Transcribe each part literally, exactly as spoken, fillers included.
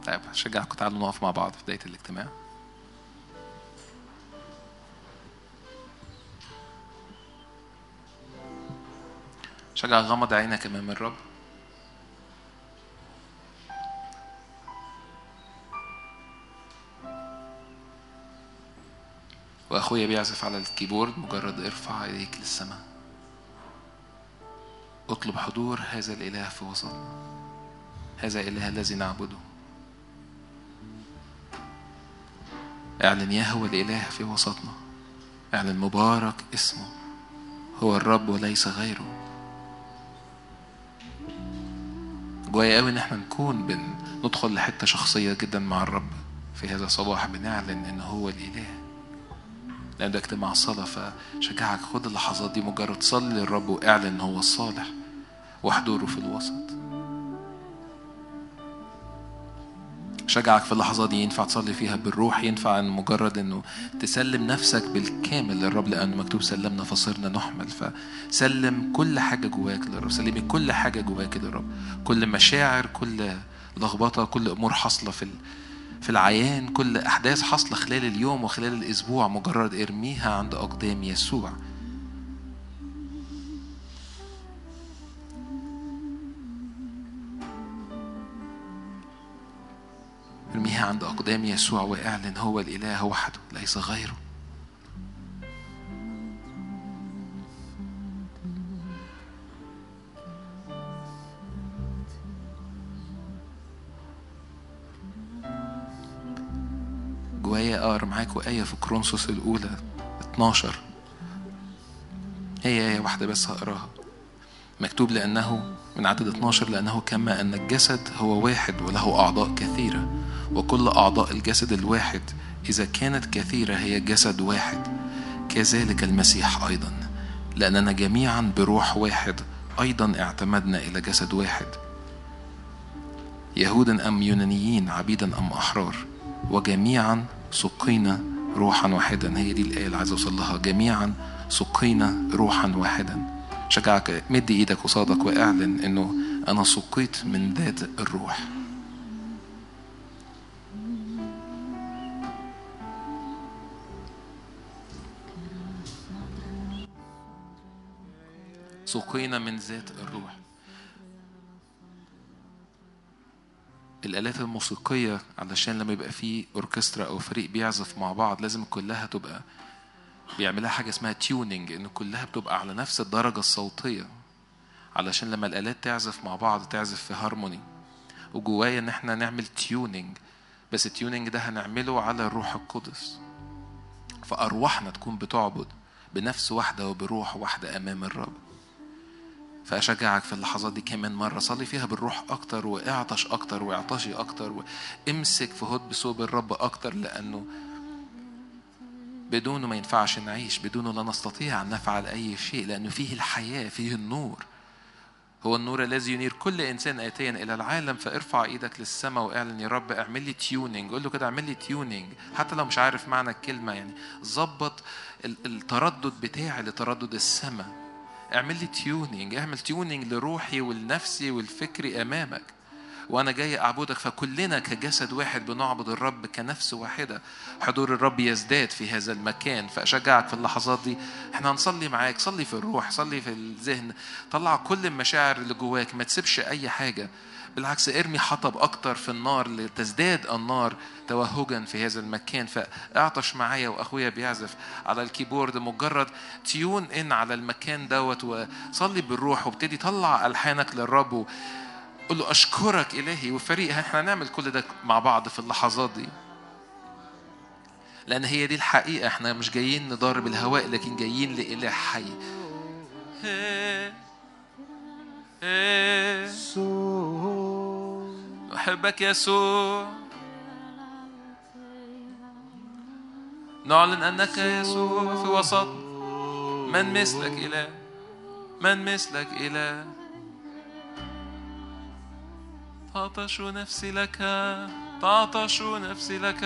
طيب هشجعكم تعالوا نقف مع بعض في بداية الاجتماع. شجع غمض عينك أمام الرب. وأخويا بيعزف على الكيبورد، مجرد ارفع ايديك للسماء، اطلب حضور هذا الإله في وسطنا، هذا الإله الذي نعبده. اعلن يهوه الإله في وسطنا، اعلن مبارك اسمه، هو الرب وليس غيره. جوايا قوي ان احنا نكون بندخل لحتة شخصية جدا مع الرب في هذا الصباح، بنعلن ان هو الإله، لأن ده اجتماع صلاة. فشجعك خد اللحظات دي، مجرد صلي للرب واعلن ان هو الصالح وحضوره في الوسط. شجعك في اللحظات دي ينفع تصلي فيها بالروح، ينفع ان مجرد انه تسلم نفسك بالكامل للرب، لانه مكتوب سلمنا فصرنا نحمل. فسلم كل حاجه جواك للرب، سلمي كل حاجه جواك للرب، كل مشاعر، كل لخبطه، كل امور حاصله في في العيان، كل احداث حاصله خلال اليوم وخلال الاسبوع، مجرد ارميها عند اقدام يسوع. ارميها عند أقدام يسوع واعلن هو الإله وحده ليس غيره. جوايا أقرأ معاكم آية في كورنثوس الأولى اتناشر، هي آية واحدة بس هقراها. مكتوب لأنه من عدد اتناشر، لأنه كما أن الجسد هو واحد وله أعضاء كثيرة، وكل أعضاء الجسد الواحد إذا كانت كثيرة هي جسد واحد، كذلك المسيح أيضا، لأننا جميعا بروح واحد أيضا اعتمدنا إلى جسد واحد، يهودا أم يونانيين، عبيدا أم أحرار، وجميعا سقينا روحا واحدا. هي دي الآية اللي عايز أوصل لها، جميعا سقينا روحا واحدا. شجعك مد إيدك قصادك واعلن إنه أنا سقيت من ذات الروح. سقينا من ذات الروح. الآلات الموسيقية علشان لما يبقى فيه أوركسترا أو فريق بيعزف مع بعض لازم كلها تبقى بيعملها حاجة اسمها تيونينج، إن كلها بتبقى على نفس الدرجة الصوتية علشان لما الآلات تعزف مع بعض تعزف في هارموني. وجوايا إن احنا نعمل تيونينج، بس التيونينج ده هنعمله على الروح القدس، فأرواحنا تكون بتعبد بنفس واحدة وبروح واحدة أمام الرب. فأشجعك في اللحظات دي كمان مرة صلي فيها بالروح أكتر، واعطش أكتر واعطشي أكتر، وامسك في هد بثوب الرب أكتر، لأنه بدونه ما ينفعش نعيش، بدونه لا نستطيع أن نفعل أي شيء، لأنه فيه الحياة، فيه النور، هو النور الذي ينير كل إنسان آتيا إلى العالم. فارفع إيدك للسماء واعلن يا رب اعمل لي تيونينج. قول له كده اعمل لي تيونينج، حتى لو مش عارف معنى الكلمة، يعني ظبط التردد بتاعي لتردد السماء. اعمل لي تيونينج، اعمل تيونينج لروحي والنفسي والفكري أمامك وأنا جاي أعبدك. فكلنا كجسد واحد بنعبد الرب كنفس واحدة، حضور الرب يزداد في هذا المكان. فأشجعك في اللحظات دي احنا هنصلي معاك، صلي في الروح، صلي في الذهن، طلع كل المشاعر اللي جواك، ما تسيبش أي حاجة، بالعكس ارمي حطب أكتر في النار لتزداد النار توهجا في هذا المكان. فاعطش معايا وأخويا بيعزف على الكيبورد، مجرد تيون إن على المكان دوت وصلي بالروح وابتدي طلع ألحانك للرب. قل له أشكرك إلهي. وفريق احنا هنعمل كل ده مع بعض في اللحظات دي، لأن هي دي الحقيقة. احنا مش جايين نضارب الهواء، لكن جايين لإله حي. أحبك يسوع، نعلن أنك يسوع في وسط. من مثلك إله، من مثلك إله. تعطش نفسي لك، تعطش نفسي لك.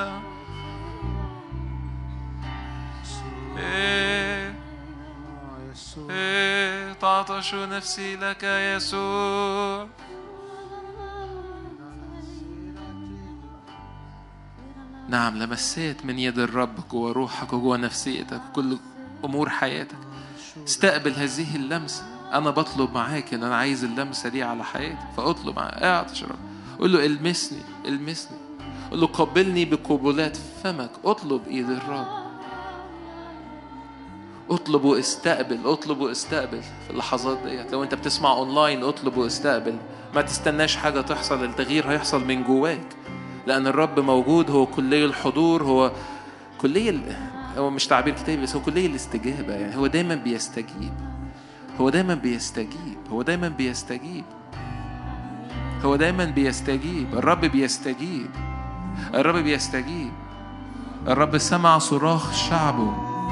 إيه إيه تعطش نفسي لك يسوع. نعم لمسات من يد الرب جوه روحك وجوه نفسيتك وكل أمور حياتك. استقبل هذه اللمسة. أنا بطلب معاك إن أنا عايز اللمسة دي على حياتي، فأطلب معاك. اعطش رب، قل له المسني المسني، قل له قبلني بقبلات فمك. اطلب إيد الرب، اطلب واستقبل، اطلب واستقبل في اللحظات ديت. لو أنت بتسمع أونلاين اطلب واستقبل، ما تستناش حاجة تحصل. التغيير هيحصل من جواك، لأن الرب موجود. هو كلي الحضور، هو كلي، هو مش تعبير كتابي بس هو كلي الاستجابة. يعني هو دايما بيستجيب، هو دايما بيستجيب، هو دايما بيستجيب، هو دايما بيستجيب. الرب بيستجيب، الرب بيستجيب. الرب سمع صراخ شعبه.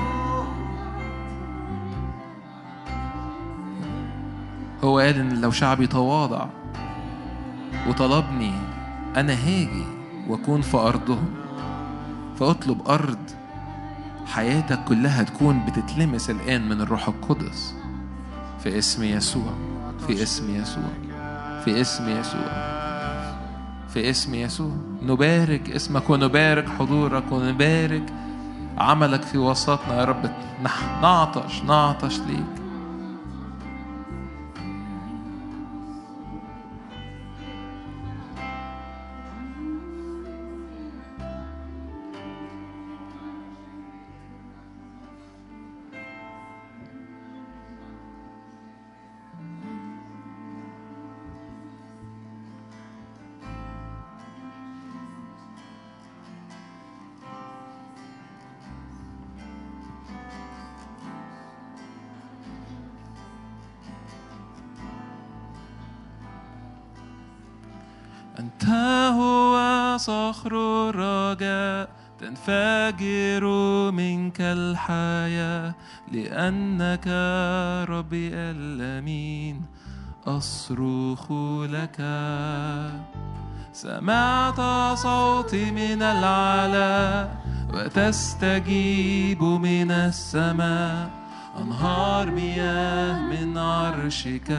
هو قال إن لو شعبي تواضع وطلبني أنا هاجي وأكون في أرضهم. فأطلب أرض حياتك كلها تكون بتتلمس الآن من الروح القدس في اسم يسوع، في اسم يسوع، في اسم يسوع، في اسم يسوع. نبارك اسمك ونبارك حضورك ونبارك عملك في وسطنا يا رب. نعطش نعطش ليك. أنت هو صخر الرجاء، تنفجر منك الحياة، لأنك ربي الأمين أصرخ لك. سمعت صوتي من العلا وتستجيب من السماء. أنهار مياه من عرشك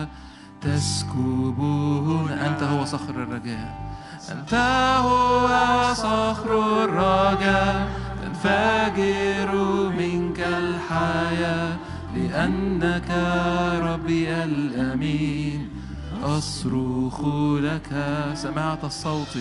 تسكبون. أنت هو صخر الرجاء، أنت هو صخر الرجاء، تنفجر منك الحياة، لأنك ربي الأمين أصرخ لك. سمعت الصوت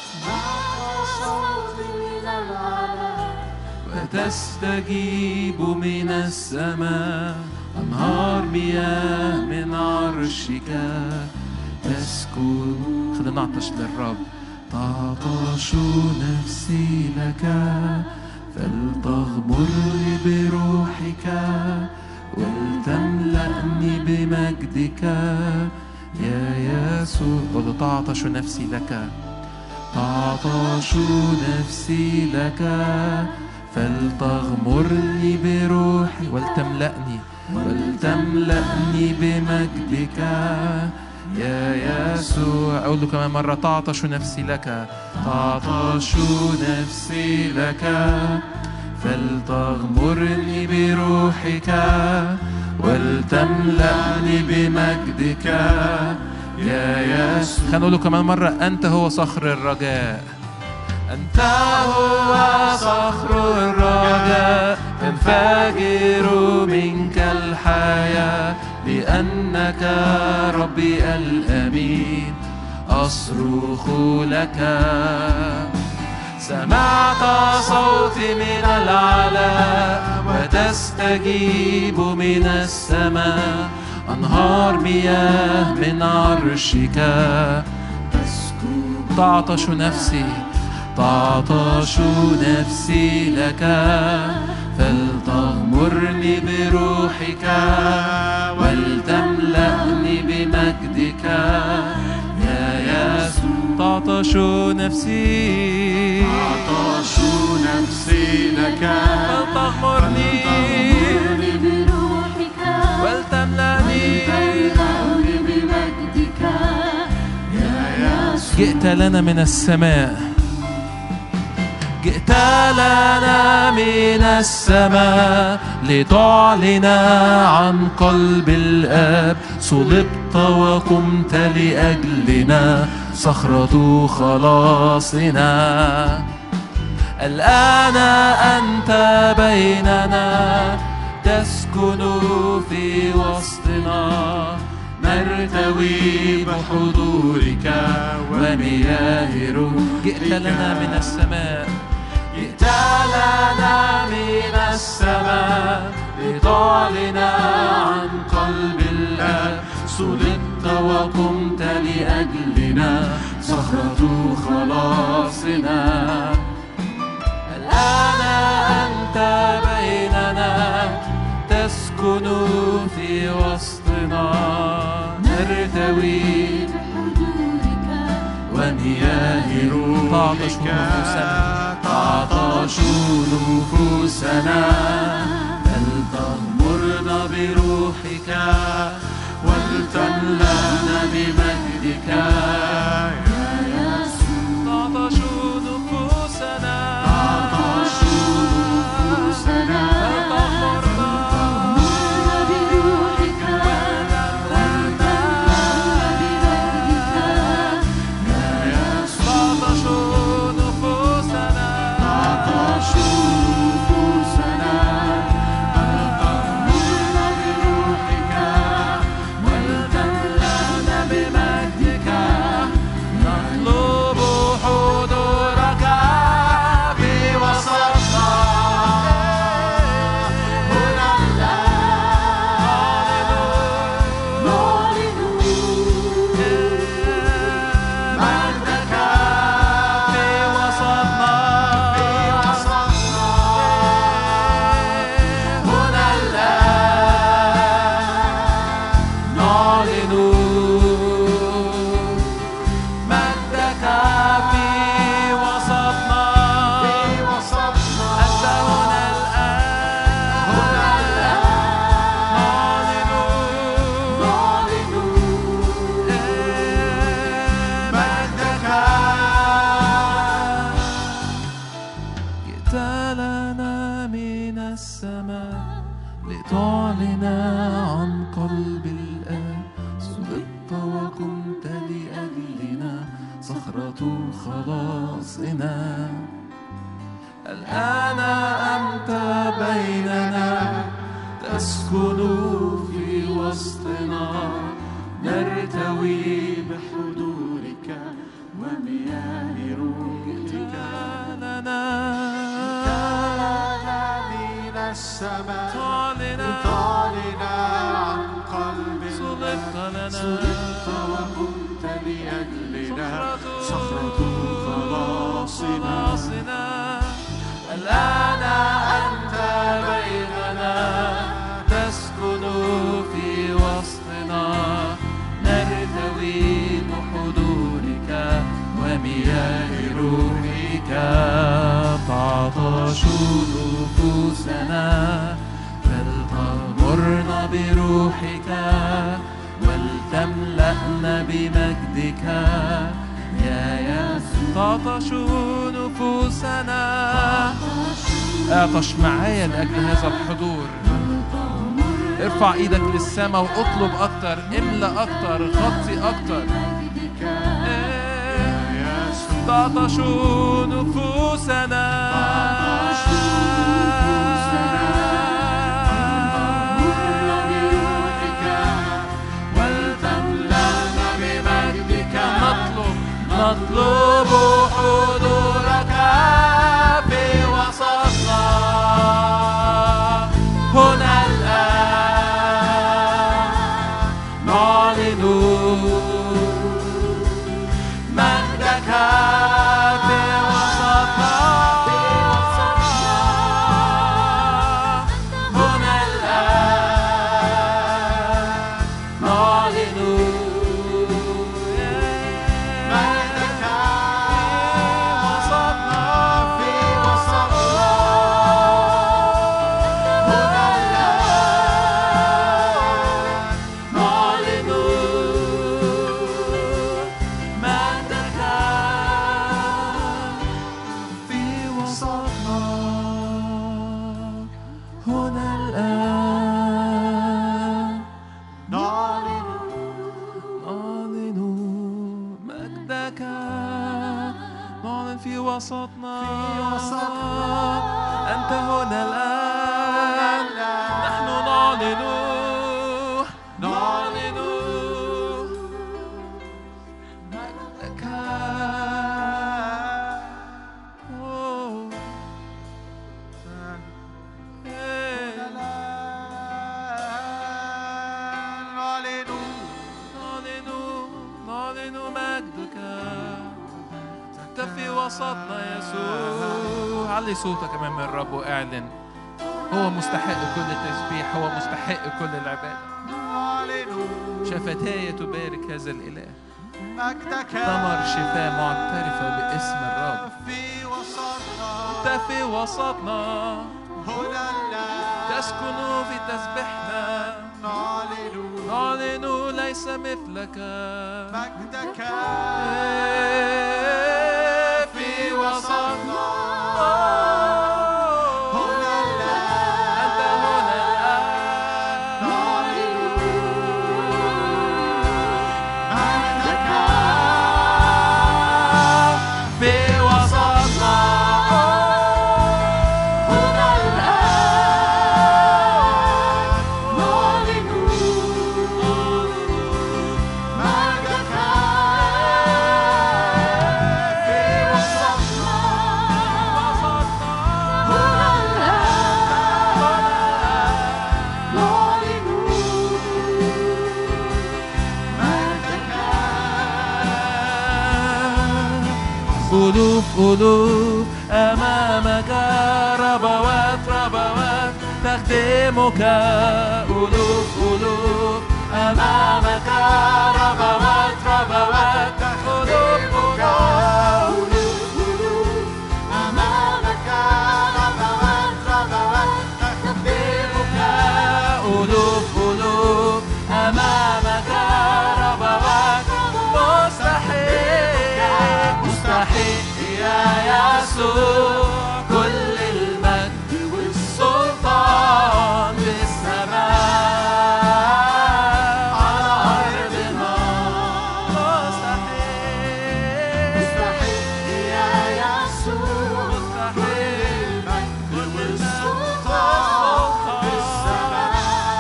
من العلا وتستجيب من السماء. أنهار مياه من عرشك تسكب. خلينا نعطش للرب. تعطش نفسي لك، فلتغمرني بروحك ولتملأني بمجدك يا يسوع. قل تعطش نفسي لك، تعطش نفسي لك، فلتغمرني بروحي ولتملأني ولتملأني بمجدك يا يسوع. أقول له كمان مرة. تعطش نفسي لك، تعطش نفسي لك، فلتغمرني بروحك ولتملأني بمجدك يا يسوع. خلينا نقول له كمان مرة. أنت هو صخر الرجاء، أنت هو صخر الرجاء، تنفجر منك الحياة، لأنك ربي الأمين أصرخ لك. سمعت صوتي من العلا وتستجيب من السماء. أنهار مياه من عرشك تسكب. تعطش نفسي، تعطش نفسي لك، فلتغمرني بروحك ولتملأني بمجدك يا يسوع. تعطش نفسي، تعطش نفسي لك، فلتغمرني بروحك ولتملأني بمجدك يا يسوع. جئت لنا من السماء، جئت لنا من السماء لتعلن عن قلب الآب. صلبت وقمت لأجلنا، صخرة خلاصنا. الآن أنت بيننا تسكن في وسطنا، نرتوي بحضورك ومياه روحك. جئت لنا من السماء، جئت لنا من السماء لتعلن عن قلب الآب. صلبت وقمت لأجلنا، صخرة خلاصنا. الآن أنت بيننا تسكن في وسطنا، نرتوي بحضورك ومياه روحك. تعطش نفوسنا، فلتغمرنا بروحك ولتملأنا بمجدك يا يسوع. تعطش نفوسنا، تعطش نفوسنا، فلتغمرنا بروحك ولتملأنا بمجدك يا يسوع. تعطش نفوسنا، تعطش نفوسنا، فلتغمرنا بروحك ولتملأنا بمجدك. نطلب حضورك في وسطنا، هنا الآن نعلن مجدك في وسطنا، في وسطنا هنا الآن نعلن مجدك في وسطنا، في وسطنا أنت هنا الآن، هنا الآن نعلن نعلن مجدك. جئت لنا من السماء لتعلن عن قلب الآب. صلبت وقمت لأجلنا، صخرة خلاصنا. الآن أنت بيننا تسكن في وسطنا، نرتوي بحضورك ومياه روحك. لنا من السماء تعلن عن قلب صلبت لنا، صلبت وقمت لأجلنا، صخرة خلاصنا. الآن أنت بيننا تسكن في وسطنا، نرتوي بحضورك ومياه روحك. تعطش نفوسنا، فلتغمرنا بروحك ولتملأنا بمجدك يا يسوع. تعطش نفوسنا، اعطش معايا لأجل هذا الحضور. ارفع ايدك للسماء واطلب اكتر، املأ اكتر، غطي اكتر. تعطش نفوسنا، ولتملأنا بمجدك. نطلب نطلب حضورك في وسطنا، هنا الآن نعلن مجدك في وسطنا، في في وسطنا في وسطنا أنت هنا الآن نحن نعلن نعلن مجدك أوه. إيه. نعلن نعلن نعلن مجدك أنت في وسطنا يسوع. علي صوتك أمام الرب واعلن هو مستحق كل التسبيح، هو مستحق كل العبادة. شفتاي تبارك هذا الإله، ثمر شفاء معترفة باسم الرب. في وسطنا أنت في وسطنا هنا الآن تسكن في تسبيحنا. نعلن نعلن ليس مثلك مجدك في وسطنا. هنا الآن أنت هنا الآن نعلن مجدك في وسطنا. هنا الآن نعلن مجدك في وسطنا. هنا الآن نعلن مجدك. ألوف ألوف أمامك، ربوات ربوات تخدمك. ألوف ألوف أمامك، ربوات ربوات تخدمك. أمامك ربوات ربوات تخدمك. ألوف ألوف أمامك، ربوات مستحيل مستحيل يا يسوع كل المجد والسلطان بالسماء على أرضنا. مستحيل مستحيل يا يسوع مستحيل كل السلطان بالسماء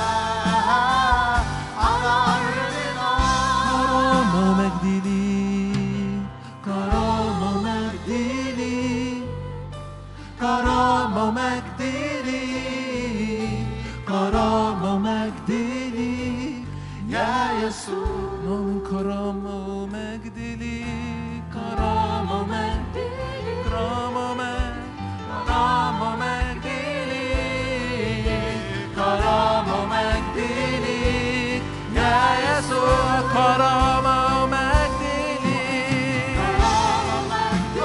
على أرضنا. كرامة ومجد ليك، كرامة ومجد ليك، كرامة ومجد ليك، كرامة ومجد ليك يا يسوع نؤمن. كرامة ومجد ليك، كرامة ومجد ليك، كرامة ومجد، كرامة ومجد ليك، كرامة ومجد ليك يا يسوع. كرامة ومجد ليك، كرامة ومجد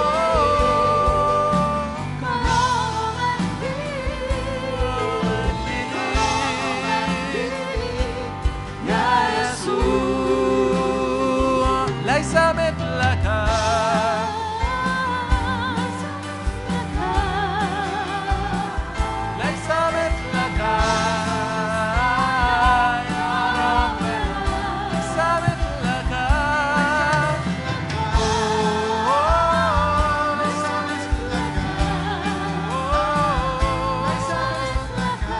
أوه. كرامة ومجد يا يسوع ليس مثلك ليس مثلك يا رب، ليس مثلك. أوه، ليس مثلك. أوه، ليس مثلك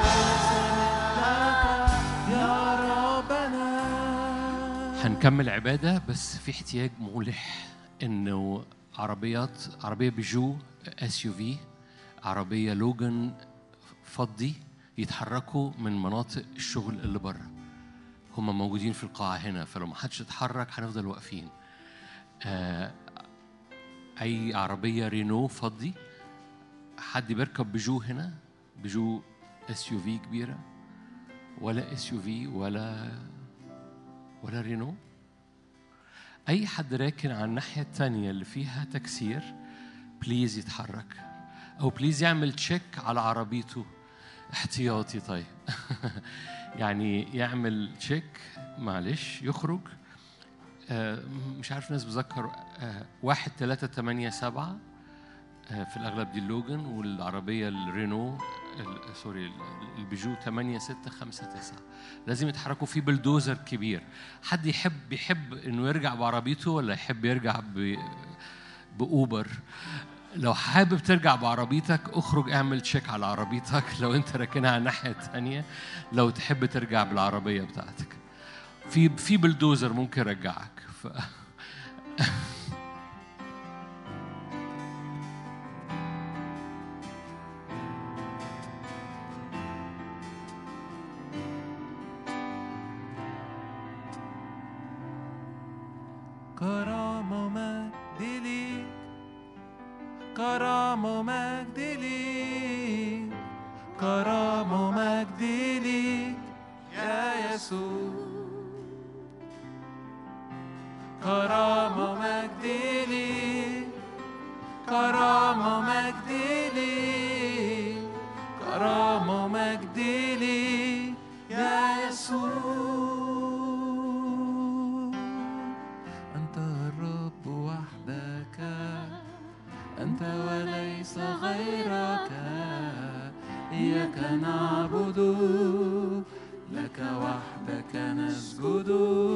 يا ربنا. هنكمل عبادة، بس في احتياج ملح انه عربيات عربية بيجو اس يو في، عربية لوجان فضي يتحركوا من مناطق الشغل اللي بره. هم موجودين في القاعة هنا، فلو ما حدش اتحرك هنفضل واقفين. آه، اي عربية رينو فضي. حد بيركب بيجو هنا؟ بيجو اس يو في كبيرة، ولا اس يو في ولا ولا رينو؟ أي حد راكن على الناحية التانية اللي فيها تكسير بليز يتحرك، أو بليز يعمل تشيك على عربيته احتياطي. طيب يعني يعمل تشيك، معلش يخرج. آه مش عارف ناس بذكر آه واحد ثلاثة ثمانية سبعة آه في الأغلب دي اللوجان، والعربية الرينو سوري البيجو ثمانية ستة خمسة تسعة. لازم يتحركوا في بلدوزر كبير. حد يحب يحب إنه يرجع بعربيته ولا يحب يرجع ب بأوبر؟ لو حابب ترجع بعربيتك اخرج اعمل تشيك على عربيتك لو انت راكنها على الناحية الثانية. لو تحب ترجع بالعربية بتاعتك في في بلدوزر ممكن يرجعك. ف... كرم ومجد ليك، كرم ومجد ليك، كرم ومجد ليك يا يسوع، كرم ومجد ليك، كرم ومجد ليك، كرم ومجد ليك يا يسوع. أنت وليس غيرك، إياك نعبد، لك وحدك نسجد.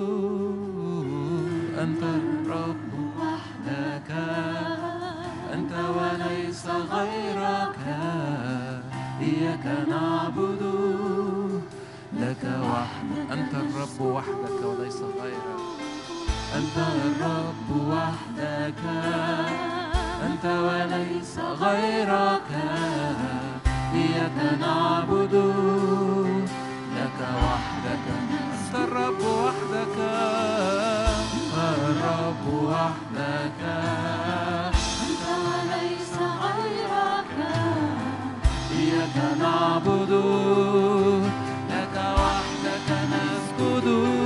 أنت الرب وحدك، أنت وليس غيرك، إياك نعبد، لك وحدك. أنت الرب وحدك وليس غيرك، أنت الرب وحدك، أنت وليس غيرك، إياك نعبد، لك وحدك. أنت الرب وحدك، الرب وحدك، أنت وليس غيرك، إياك نعبد، لك وحدك نسجد.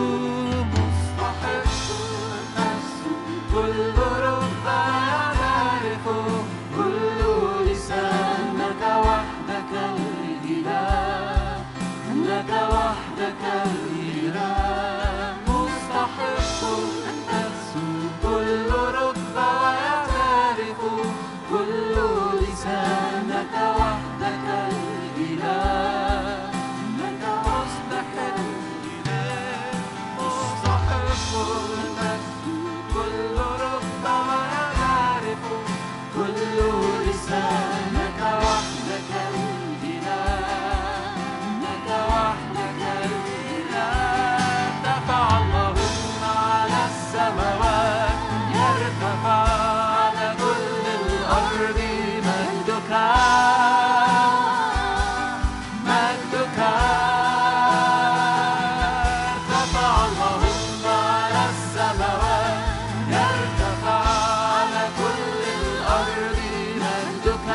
مستحق النفس كل ركبة يعترف، كل لسان لك وحدك الإله، لك وحدك الإله. مستحق النفس كل ركبة يعترف، كل لسان لك وحدك الإله، لك مستحق الإله. مستحق النفس كل ركبة يعترف، كل لسان لك وحدك الإله، لك وحدك الإله. ارتفع اللهم على السماوات، يرتفع على كل الأرض مجدك، مجدك. ارتفع اللهم على السماوات، يرتفع على كل الأرض مجدك،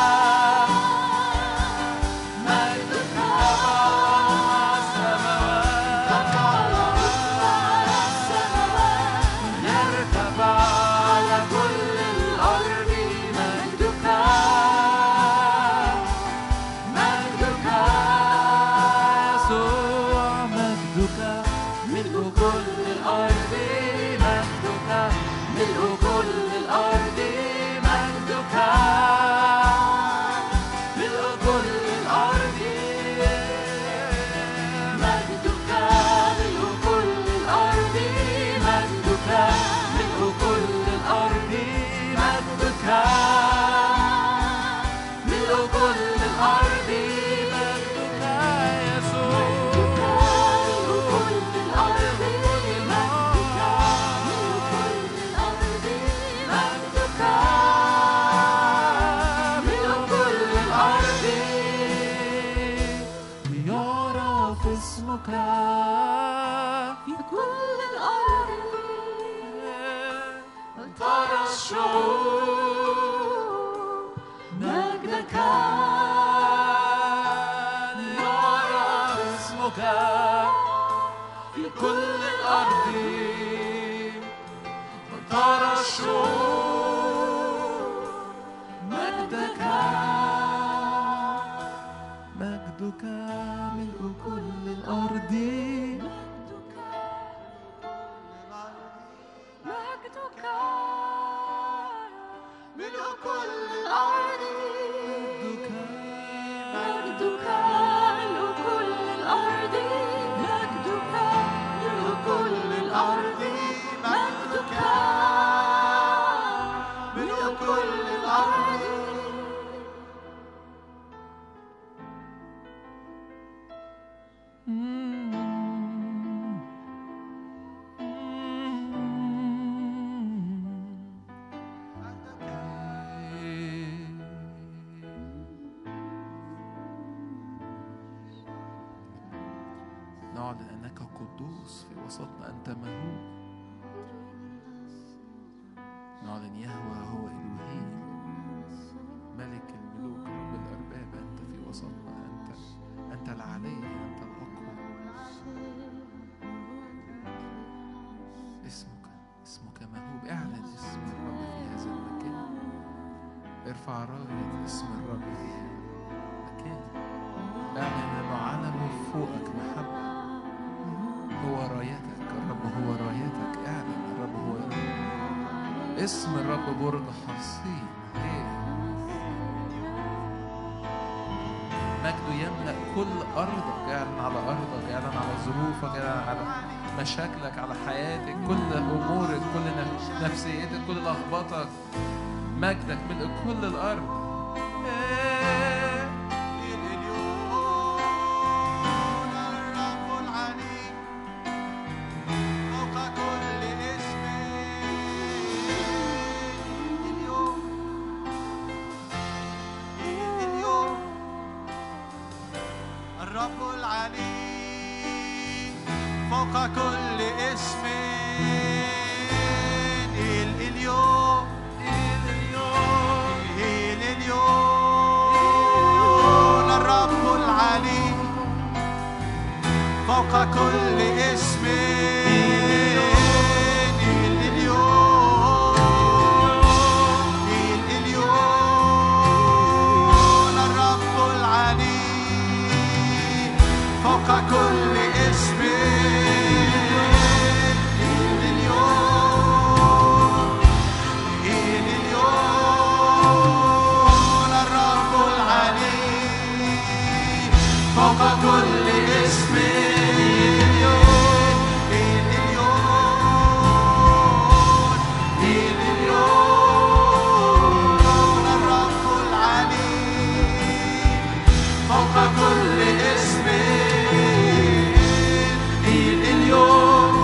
مجدك. ارتفع اللهم على السماوات، يرتفع على كل الأرض مجدك، نعلن أنك قدوس في وسطنا، أنت مهوب. نعلن يهوه هو إلهي، ملك الملوك، رب الأرباب. أنت في وسطنا، أنت أنت العلي، أنت الأقوى. اسمك اسمك مهوب. اعلن اسم الرب في هذا المكان. ارفع راية اسم الرب في هذا المكان. اعلن أنه علمه فوقك محبة. هو رايتك، الرب هو رايتك. اعلن الرب هو رايتك. اسم الرب برج حصين. مجده يملأ كل أرضك. اعلن على أرضك، اعلن على ظروفك، اعلن على مشاكلك، على حياتك، كل أمورك، كل نفسيتك، كل لخبطك. مجدك ملء كل الأرض. فوق كل اسم. اليوم اليوم الرب العلي فوق كل اسم. اليوم اليوم الرب العلي فوق كل اسم. فوق كل اسم. اليوم الرب العلي فوق كل اسم. اليوم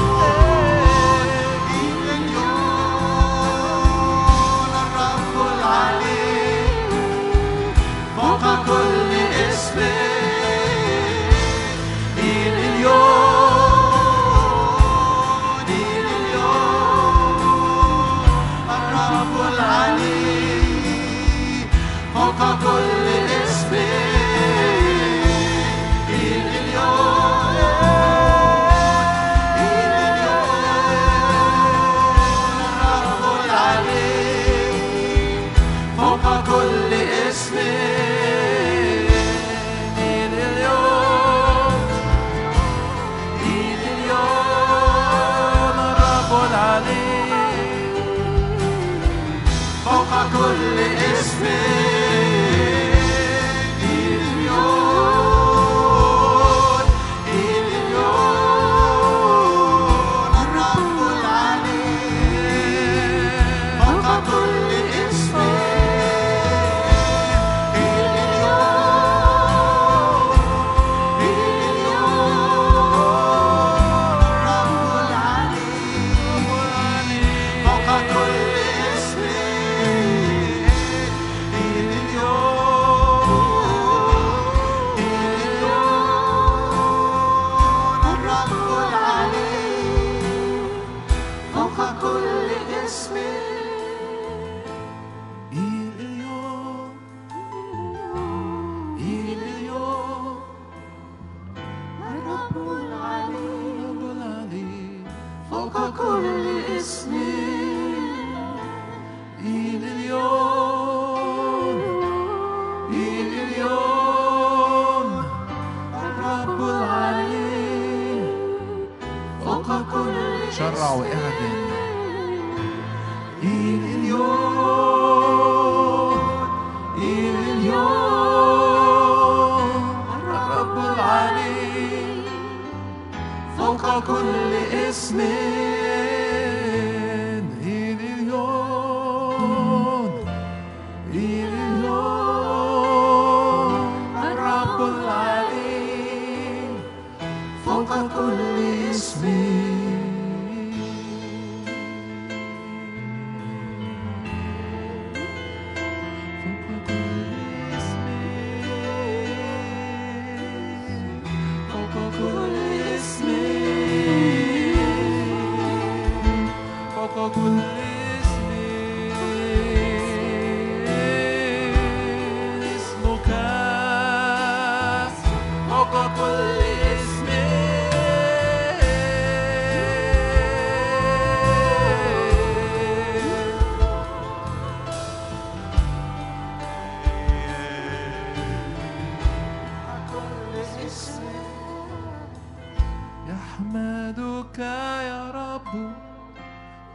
اليوم الرب العلي فوق كل اسم. فوق كل اسم. اليوم اليوم الرب العلي فوق كل اسم. اليوم اليوم الرب العلي فوق كل اسم.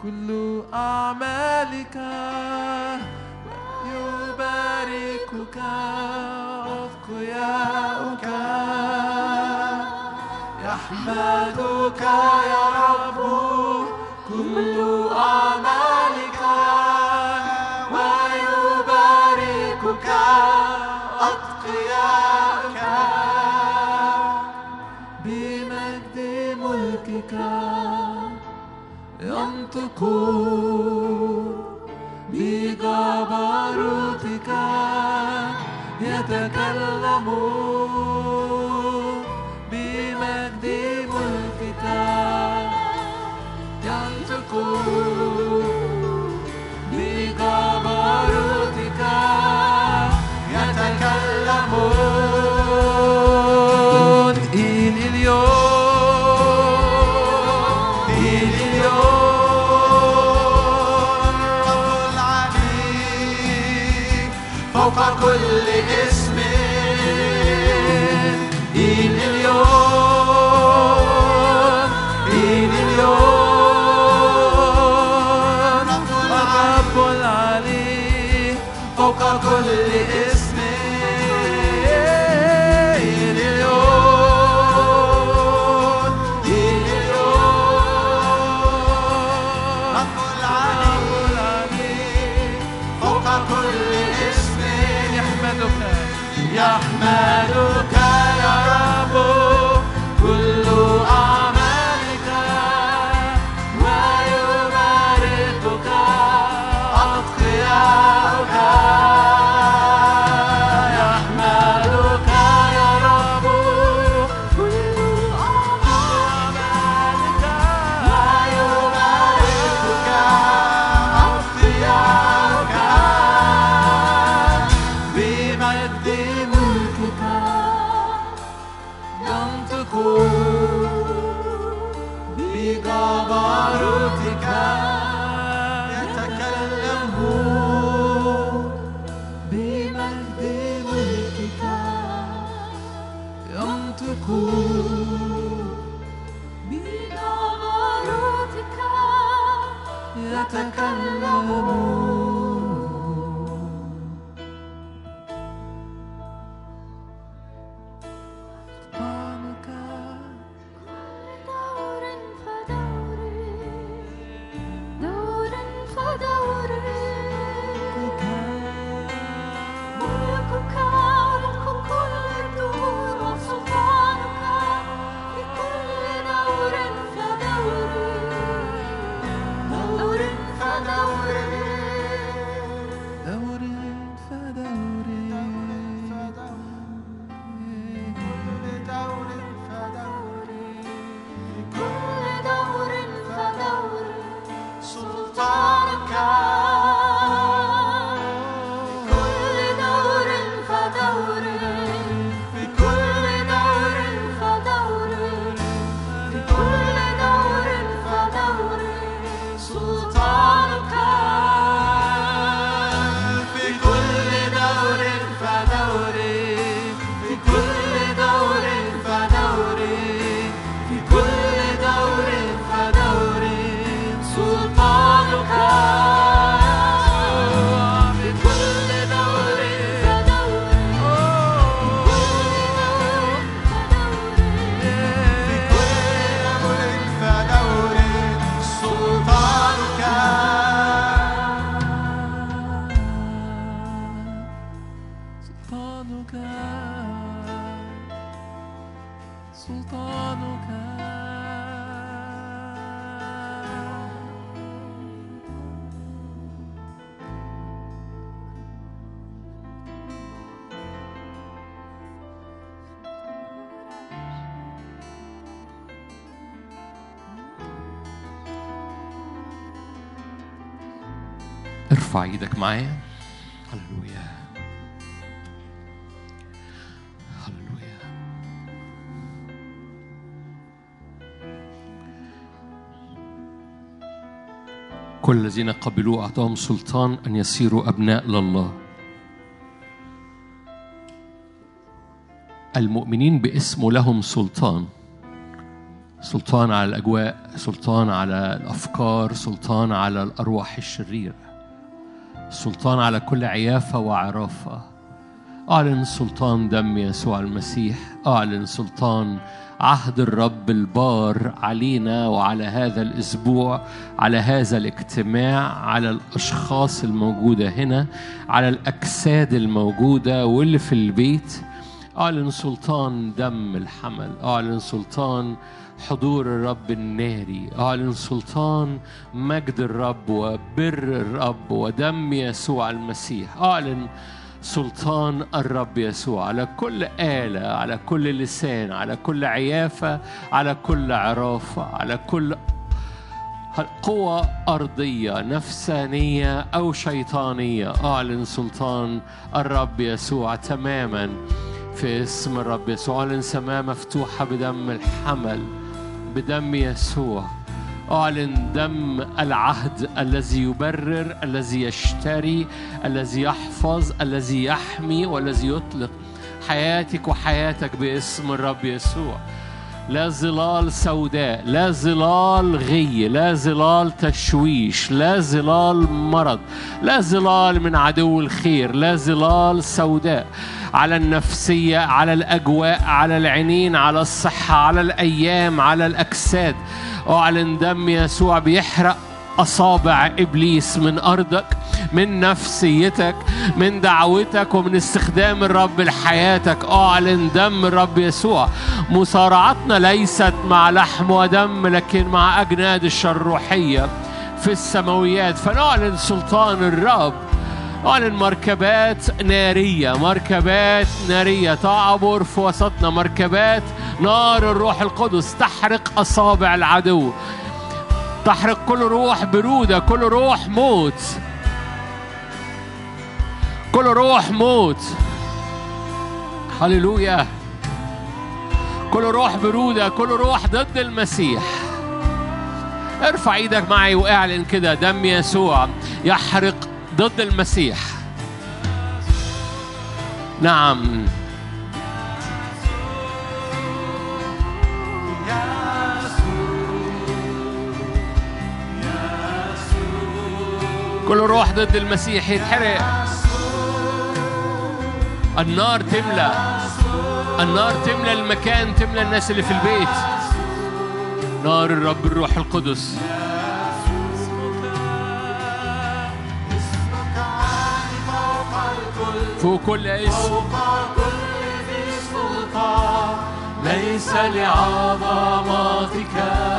كل أعمالك ويباركك أتقياؤك يحمدك يا رب كل أعمالك ويباركك أتقياؤك بمجد ملكك ينطقون بجبروتك يتكلمون بمجد ملكك ينطقون بجبروتك يتكلمون إلى اليوم إلى اليوم رب العلي فوق كل اسم إلى اليوم إلى اليوم الرب العلي فوق كل اسم إلى اليوم إلى اليوم رب العلي فوق كل اسم يحمدك يحمدك يا رب كل أعمالك ويباركك أتقياؤك يحمدك يا رب كل أعمالك ويباركك أتقياؤك بمجد ملكك ينطقون بجبروتك يتكلمون بمجد ملكك ينطقون بجبروتك يتكلمون سلطانك دور فدور دور فدور ملكك ملك كل الدور وسلطانك بكل دور فدور دور فدور دور فدور كل دور فدور سلطانك كل دور فدور بكل دور فدور بكل دور فدور سلطانك في كل دور فدور في كل دور فدور في كل دور فدور سلطانك في كل دور فدور في كل دور فدور سلطانك سلطانك سلطانك ارفع ايدك معايا. هللويا هللويا. كل الذين قبلوا أعطاهم سلطان أن يصيروا أبناء لله. المؤمنين باسمه لهم سلطان سلطان على الأجواء، سلطان على الأفكار، سلطان على الأرواح الشريرة، سلطان على كل عيافة وعرافة. أعلن سلطان دم يسوع المسيح، أعلن سلطان عهد الرب البار علينا وعلى هذا الأسبوع، على هذا الاجتماع، على الأشخاص الموجودة هنا، على الأجساد الموجودة واللي في البيت. أعلن سلطان دم الحمل، أعلن سلطان حضور الرب الناري، أعلن سلطان مجد الرب وبر الرب ودم يسوع المسيح. أعلن سلطان الرب يسوع على كل آلة، على كل لسان، على كل عيافة، على كل عرافة، على كل قوة أرضية نفسانية أو شيطانية. أعلن سلطان الرب يسوع تماما في اسم الرب يسوع. أعلن سماء مفتوحة بدم الحمل، بدم يسوع. أعلن دم العهد الذي يبرر، الذي يشتري، الذي يحفظ، الذي يحمي والذي يطلق حياتك وحياتك باسم الرب يسوع. لا ظلال سوداء، لا ظلال غي، لا ظلال تشويش، لا ظلال مرض، لا ظلال من عدو الخير، لا ظلال سوداء على النفسية، على الأجواء، على العينين، على الصحة، على الأيام، على الأجساد. أعلن دم يسوع بيحرق أصابع إبليس من أرضك، من نفسيتك، من دعوتك، ومن استخدام الرب لحياتك. أعلن دم الرب يسوع. مصارعتنا ليست مع لحم ودم لكن مع أجناد الشر الروحية في السماويات. فنعلن سلطان الرب. أعلن مركبات نارية، مركبات نارية تعبر في وسطنا، مركبات نار الروح القدس تحرق أصابع العدو، تحرق كل روح برودة، كل روح موت، كل روح موت. هللويا. كل روح برودة، كل روح ضد المسيح. ارفع ايدك معي واعلن كده: دم يسوع يحرق ضد المسيح. نعم. كل روح ضد المسيح يتحرق. النار تملى، النار تملى المكان، تملى الناس اللي في البيت. نار الرب الروح القدس. فوق كل اسم، ليس لعظمتك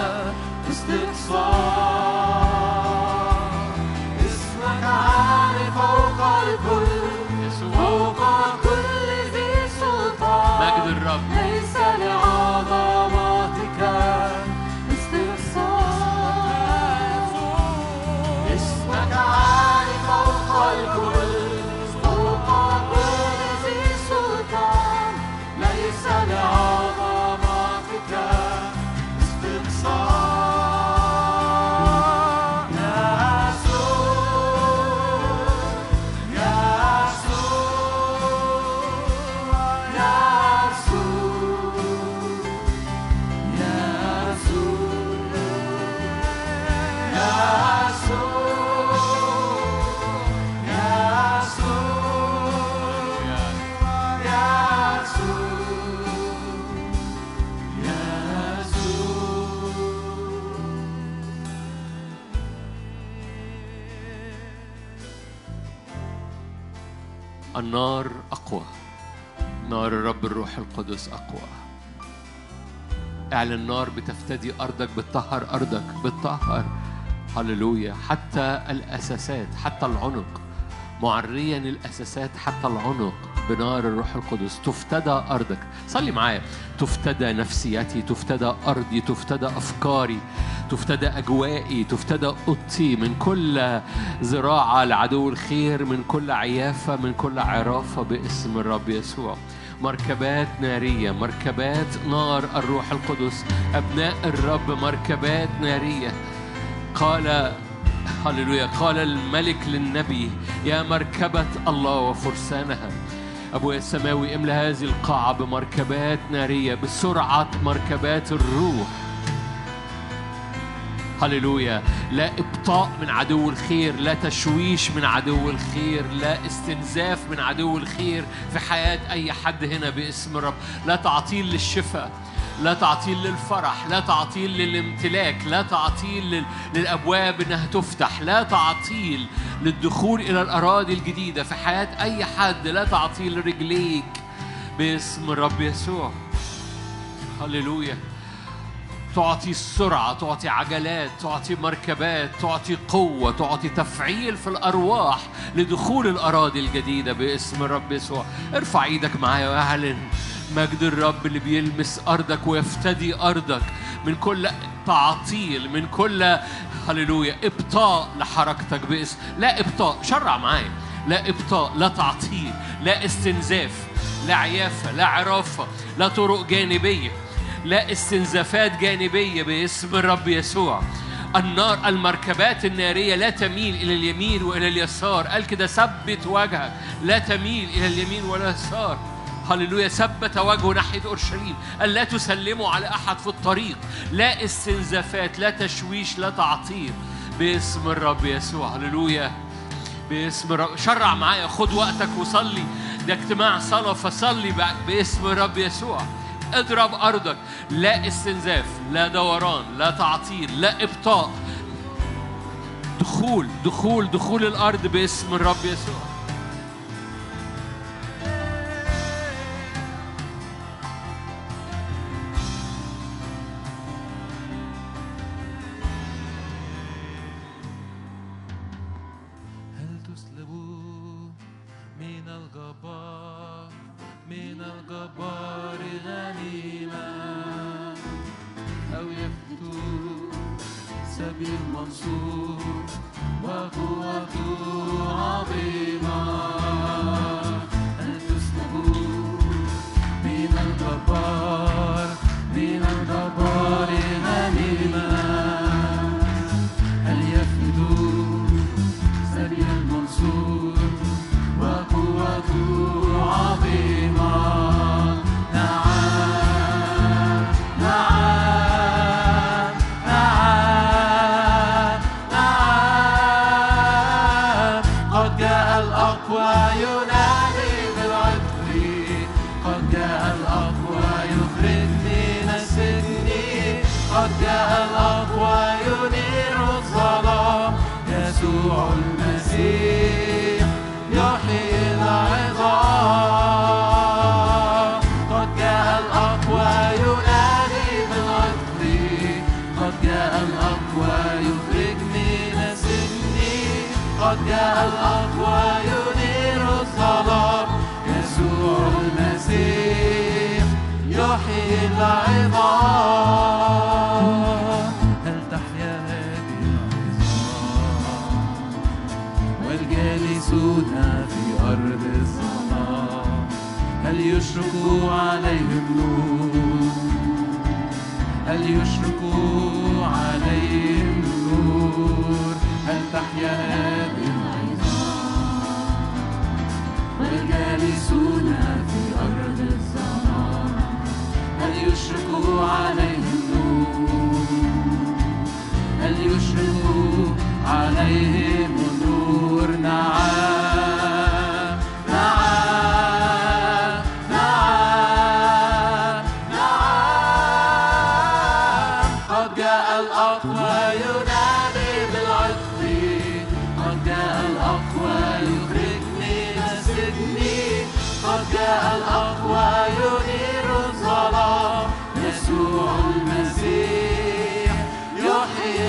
استقصاء. اسمك عالي فوق الكل، فوق كل ذي سلطان. مجد الرب. ليس لعظمتك استقصاء. اسمك عالي فوق الكل، فوق كل ذي سلطان. ليس لعظمتك استقصاء. النار أقوى، نار الرب الروح القدس أقوى. اعلن النار بتفتدي أرضك، بتطهر أرضك، بتطهر. هللويا. حتى الأساسات، حتى العنق، معريا الأساسات حتى العنق بنار الروح القدس. تفتدى أرضك. صلي معايا: تفتدى نفسيتي، تفتدى أرضي، تفتدى أفكاري، تفتدى أجوائي، تفتدى أوضتي من كل زراعة لعدو الخير، من كل عيافة، من كل عرافة باسم الرب يسوع. مركبات نارية، مركبات نار الروح القدس، أبناء الرب، مركبات نارية. قال هللويا، قال الملك للنبي: يا مركبة الله وفرسانها. أبويا السماوي، املأ هذه القاعة بمركبات نارية بسرعة مركبات الروح. هللويا. لا إبطاء من عدو الخير، لا تشويش من عدو الخير، لا استنزاف من عدو الخير في حياة أي حد هنا باسم الرب. لا تعطيل للشفاء، لا تعطيل للفرح، لا تعطيل للامتلاك، لا تعطيل لل... للأبواب إنها تفتح، لا تعطيل للدخول إلى الأراضي الجديدة في حياة أي حد، لا تعطيل لرجليك باسم الرب يسوع. هللويا. تعطي السرعة، تعطي عجلات، تعطي مركبات، تعطي قوة، تعطي تفعيل في الأرواح لدخول الأراضي الجديدة باسم الرب يسوع. ارفع ايدك معايا واعلن مجد الرب اللي بيلمس أرضك ويفتدي أرضك من كل تعطيل، من كل هللويا إبطاء لحركتك باسم. لا إبطاء، شرع معايا. لا إبطاء، لا تعطيل، لا استنزاف، لا عيافة، لا عرافة، لا طرق جانبية، لا استنزافات جانبية باسم الرب يسوع. النار، المركبات النارية لا تميل إلى اليمين وإلى اليسار. قال كده ثبت وجهك، لا تميل إلى اليمين ولا اليسار. هللويا. ثبت وجهه ناحية أورشليم. قال لا تسلموا على أحد في الطريق. لا استنزافات، لا تشويش، لا تعطيل باسم الرب يسوع. هللويا. باسم الرب. شرع معايا، خد وقتك وصلي. ده اجتماع صلاة، فصلي باسم الرب يسوع. اضرب أرضك. لا استنزاف، لا دوران، لا تعطيل، لا إبطاء. دخول دخول دخول الأرض باسم الرب يسوع. هل تسلبوا من الجبار من الجبار غنيمة أو يفتوا سبيل منصور وقوته عظيمة؟ هل تسلبوا من الجبار من الجبار غنيمة هل يفتوا سبيل المنصور وقوته عظيمة؟ نعم نعم نعم نعم. قد جاء الأقوى ينادي بالعطر، قد جاء الأقوى يخرج من السجن، قد جاء الأقوى ينير الظلام. يسوع المسيح يحيي العظام. قد جاء الأقوى ينادي بالعطر، قد جاء الأقوى يخرج من السجن، قد جاء الأقوى ينير الظلام. يسوع المسيح يحيي العظام. هل تحيا هذه العظام والجالسون في أرض الظلام؟ هل يشرق عليهم نور؟ هل يشرق عليهم نور؟ هل تحيا هذه العظام والجالسون في أرض الظلام؟ هل يشرق عليهم نور؟ هل يشرق عليهم النور؟ نعم نعم نعم نعم. قد جاء الأقوى ينادي بالعطر، قد جاء الأقوى يخرج من السجن، قد جاء الأقوى ينير الظلام. يسوع المسيح يحيي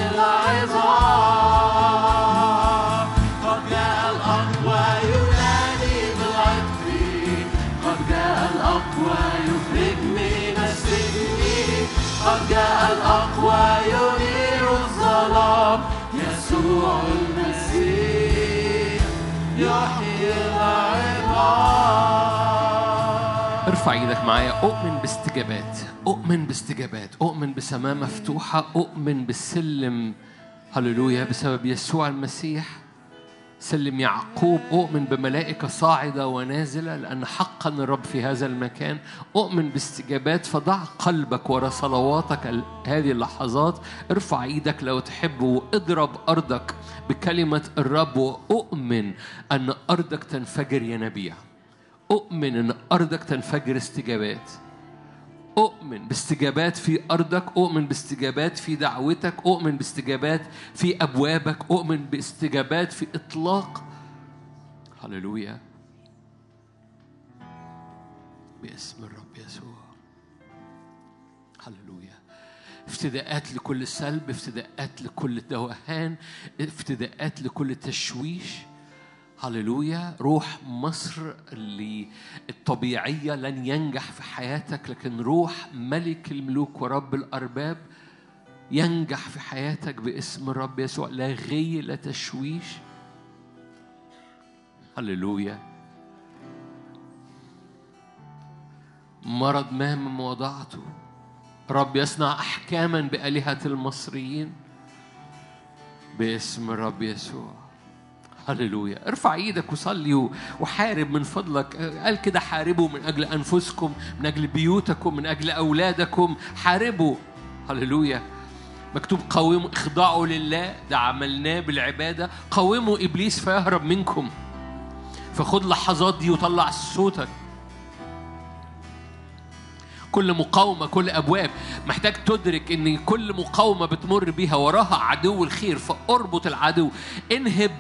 العظام. قد جاء الأقوى ينادي بالعطر، قد جاء الأقوى يخرج من السجن، قد جاء الأقوى ينير الظلام. يسوع المسيح يحيي العظام. ارفع ايدك معايا. أؤمن باستجابات، أؤمن باستجابات، أؤمن بسماء مفتوحة، أؤمن بالسلم هللويا بسبب يسوع المسيح. سلم يعقوب أؤمن بملائكة صاعدة ونازلة، لأن حقا الرب في هذا المكان. أؤمن باستجابات، فضع قلبك وراء صلواتك هذه اللحظات. ارفع ايدك لو تحب واضرب أرضك بكلمة الرب، وأؤمن أن أرضك تنفجر ينابيع. أؤمن أن أرضك تنفجر استجابات. أؤمن باستجابات في أرضك، أؤمن باستجابات في دعوتك، أؤمن باستجابات في أبوابك، أؤمن باستجابات في إطلاق. هللويا باسم الرب يسوع. هللويا. افتداءات لكل سلب، افتداءات لكل توهان، افتداءات لكل تشويش. هللويا. روح مصر اللي الطبيعية لن ينجح في حياتك، لكن روح ملك الملوك ورب الأرباب ينجح في حياتك باسم الرب يسوع. لا غي، لا تشويش. هللويا. مرض ما من وضعته رب يصنع أحكاما بآلهة المصريين باسم الرب يسوع. هللويا. ارفع ايدك وصلي وحارب من فضلك. قال كده: حاربوا من اجل انفسكم، من اجل بيوتكم، من اجل اولادكم. حاربوا. هللويا. مكتوب: قاوموا، اخضعوا لله. ده عملناه بالعباده. قاوموا ابليس فيهرب منكم. فخد لحظات دي وطلع صوتك. كل مقاومة، كل أبواب، محتاج تدرك إن كل مقاومة بتمر بيها وراها عدو الخير. فأربط العدو، انهب،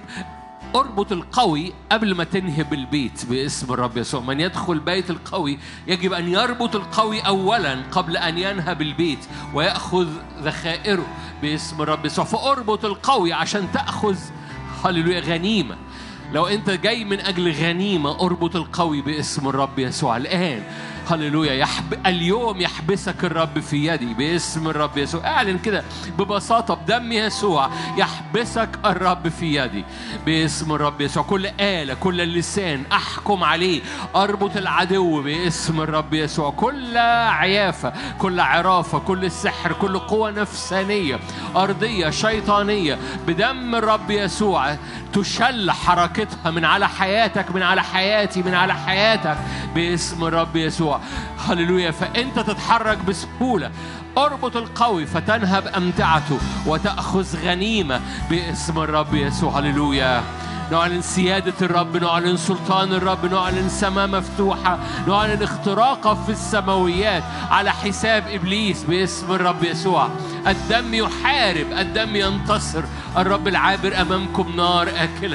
أربط القوي قبل ما تنهب البيت باسم الرب يسوع. من يدخل بيت القوي يجب أن يربط القوي أولا قبل أن ينهب البيت ويأخذ ذخائره باسم الرب يسوع. فأربط القوي عشان تأخذ هللويا غنيمة. لو أنت جاي من أجل غنيمة، أربط القوي باسم الرب يسوع الآن. هللويا. يحب اليوم يحبسك الرب في يدي باسم الرب يسوع. اعلن كده ببساطة بدم يسوع: يحبسك الرب في يدي باسم الرب يسوع. كل آلة، كل اللسان أحكم عليه. أربط العدو باسم الرب يسوع. كل عيافة، كل عرافة، كل سحر، كل قوة نفسانية أرضية شيطانية بدم الرب يسوع تشل حركتها من على حياتك، من على حياتي، من على حياتك باسم الرب يسوع. هللويا. فأنت تتحرك بسهولة. أربط القوي فتنهب أمتعته وتأخذ غنيمة باسم الرب يسوع. هللويا. نعلن سيادة الرب، نعلن سلطان الرب، نعلن سماء مفتوحة، نعلن اختراقة في السماويات على حساب إبليس باسم الرب يسوع. الدم يحارب، الدم ينتصر. الرب العابر أمامكم نار آكلة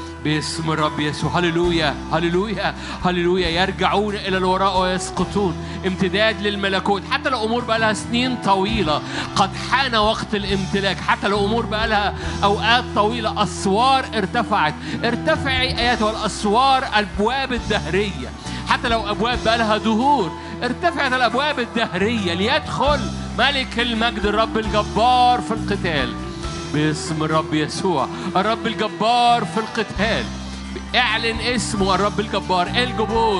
باسم الرب يسوع. هللويا هللويا هللويا. يرجعون إلى الوراء ويسقطون. امتداد للملكوت. حتى لو أمور بقى لها سنين طويلة قد حان وقت الامتلاك. حتى لو أمور بقى لها أوقات طويلة. أسوار ارتفعت. ارتفعي أيتها الأسوار الأبواب الدهرية. حتى لو أبواب بقى لها دهور، ارتفعت الأبواب الدهرية ليدخل ملك المجد الرب الجبار في القتال باسم الرب يسوع. الرب الجبار في القتال. اعلن اسمه الرب الجبار. الجبور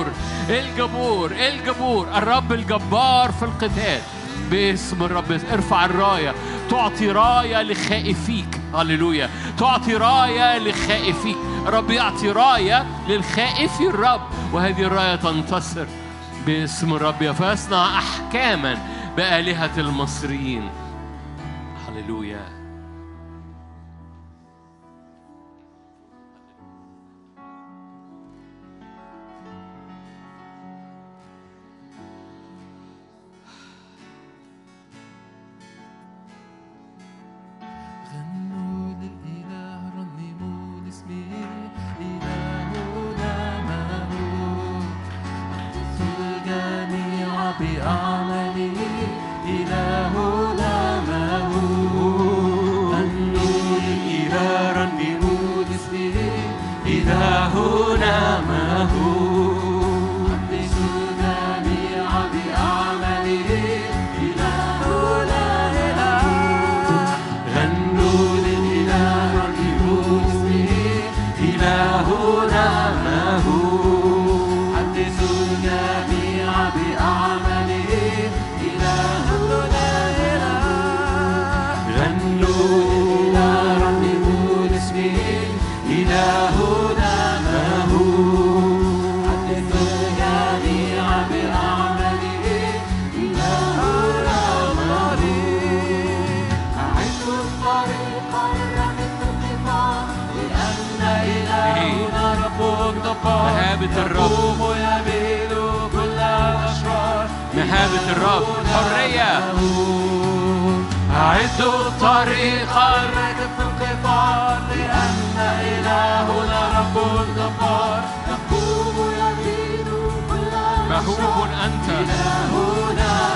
الجبور الجبور. الرب الجبار في القتال باسم الرب. ارفع الراية. تعطي راية لخائفيك. هللويا. تعطي راية لخائفيك. الرب يعطي راية للخائفي الرب، وهذه الراية تنتصر باسم الرب. فيصنع أحكاما بآلهة المصريين. هللويا. بأعمالي إلهنا ما هو. غنوا للإله رنموا لاسمه إلهنا ما هو. قدسوا جميع بأعماله إلهنا إله. غنوا للإله رنموا لاسمه إلهنا ما هو. قدسوا جميع بأعماله إلهنا إله. غنوا للإله رنموا لاسمه إله مهابة الرب يقوم يبيد كل الأشرار مهابة الرب حرية. أعدوا الطريق الراكب في القفار لأن إلهنا رب جبار. يقوم يبيد كل مهوب أنت إلهنا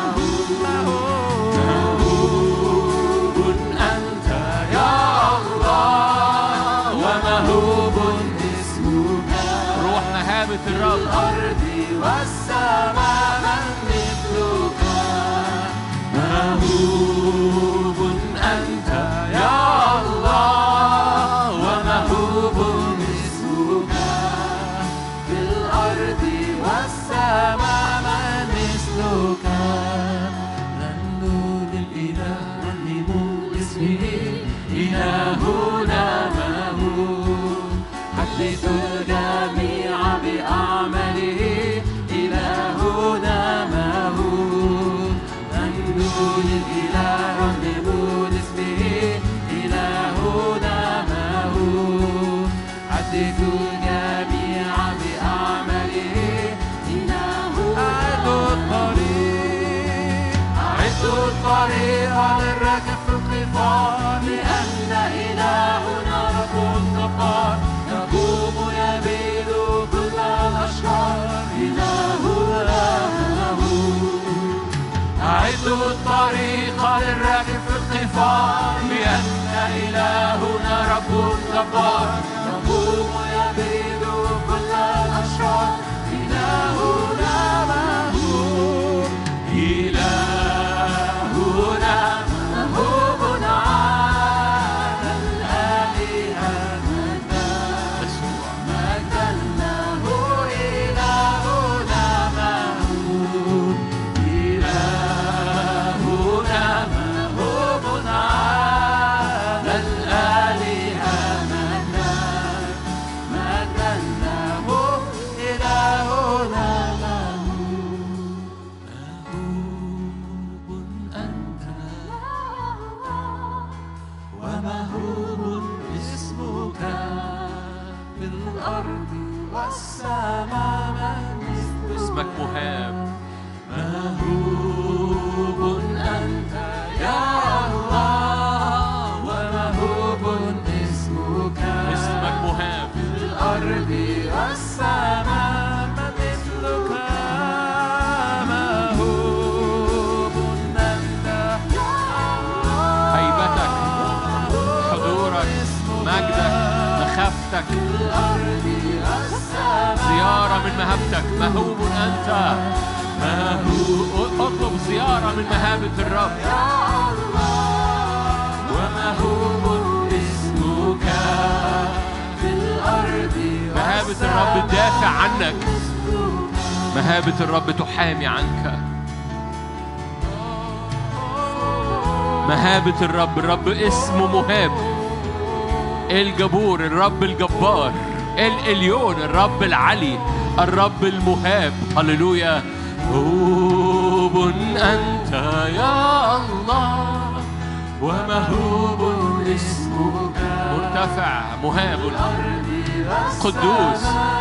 مهابة الرب الأرض والسماء من مثلك. مهوب أنت يا الله ومهوب اسمك في الأرض والسماء من مثلك. غنوا للإله رنموا اسمه إلهنا مهوب. حدثوا الجميع بأعماله إلهنا مهوب. غنوا للإله رنموا لاسمه إلهنا مهوب. حدثوا الجميع بأعماله إلهنا. أعدوا الطريق أعدوا الطريق للراكب في القفار لأن إلهنا رب جبار. يقوم يبيد كل الأشرار إلهنا مهوب. أعدوا الطريق للراكب في القفار لأن إلهنا رب جبار. يقوم يبيد كل الأشرار إلهنا مهوب. إلهنا مهوب على الآلهة. اسمك مهاب. مهوب أنت يا الله ومهوب اسمك. اسمك مهاب في الأرض والسماء من مثلك. مهوب أنت يا الله. هيبتك حضورك مجدك مخافتك زيارة من مهابتك. مهوب أنت. مهوب. اطلب زيارة من مهابة الرب. ومهوب اسمك في الأرض. مهابة الرب تدافع عنك. مهابة الرب تحامي عنك. مهابة الرب. الرب اسمه مهاب. الجبور الرب الجبار. الإليون الرب العلي الرب المهاب. هللويا. مهوب أنت يا الله ومهوب اسمك. مرتفع مهاب قدوس.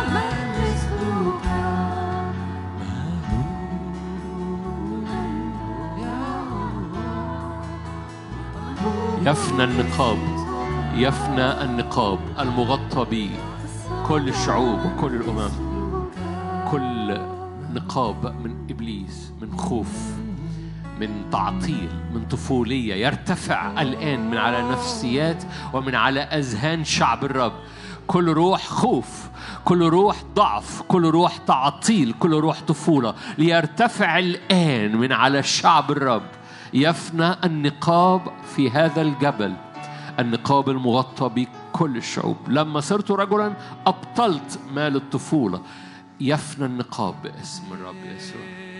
يفنى النقاب. يفنى النقاب المغطى به كل الشعوب وكل الأمم. كل نقاب من إبليس، من خوف، من تعطيل، من طفولية يرتفع الآن من على نفسيات ومن على أذهان شعب الرب. كل روح خوف، كل روح ضعف، كل روح تعطيل، كل روح طفولة ليرتفع الآن من على شعب الرب. يفنى النقاب في هذا الجبل، النقاب المغطى بكل الشعوب. لما صرت رجلا أبطلت مال الطفولة. يفنى النقاب باسم الرب يسوع.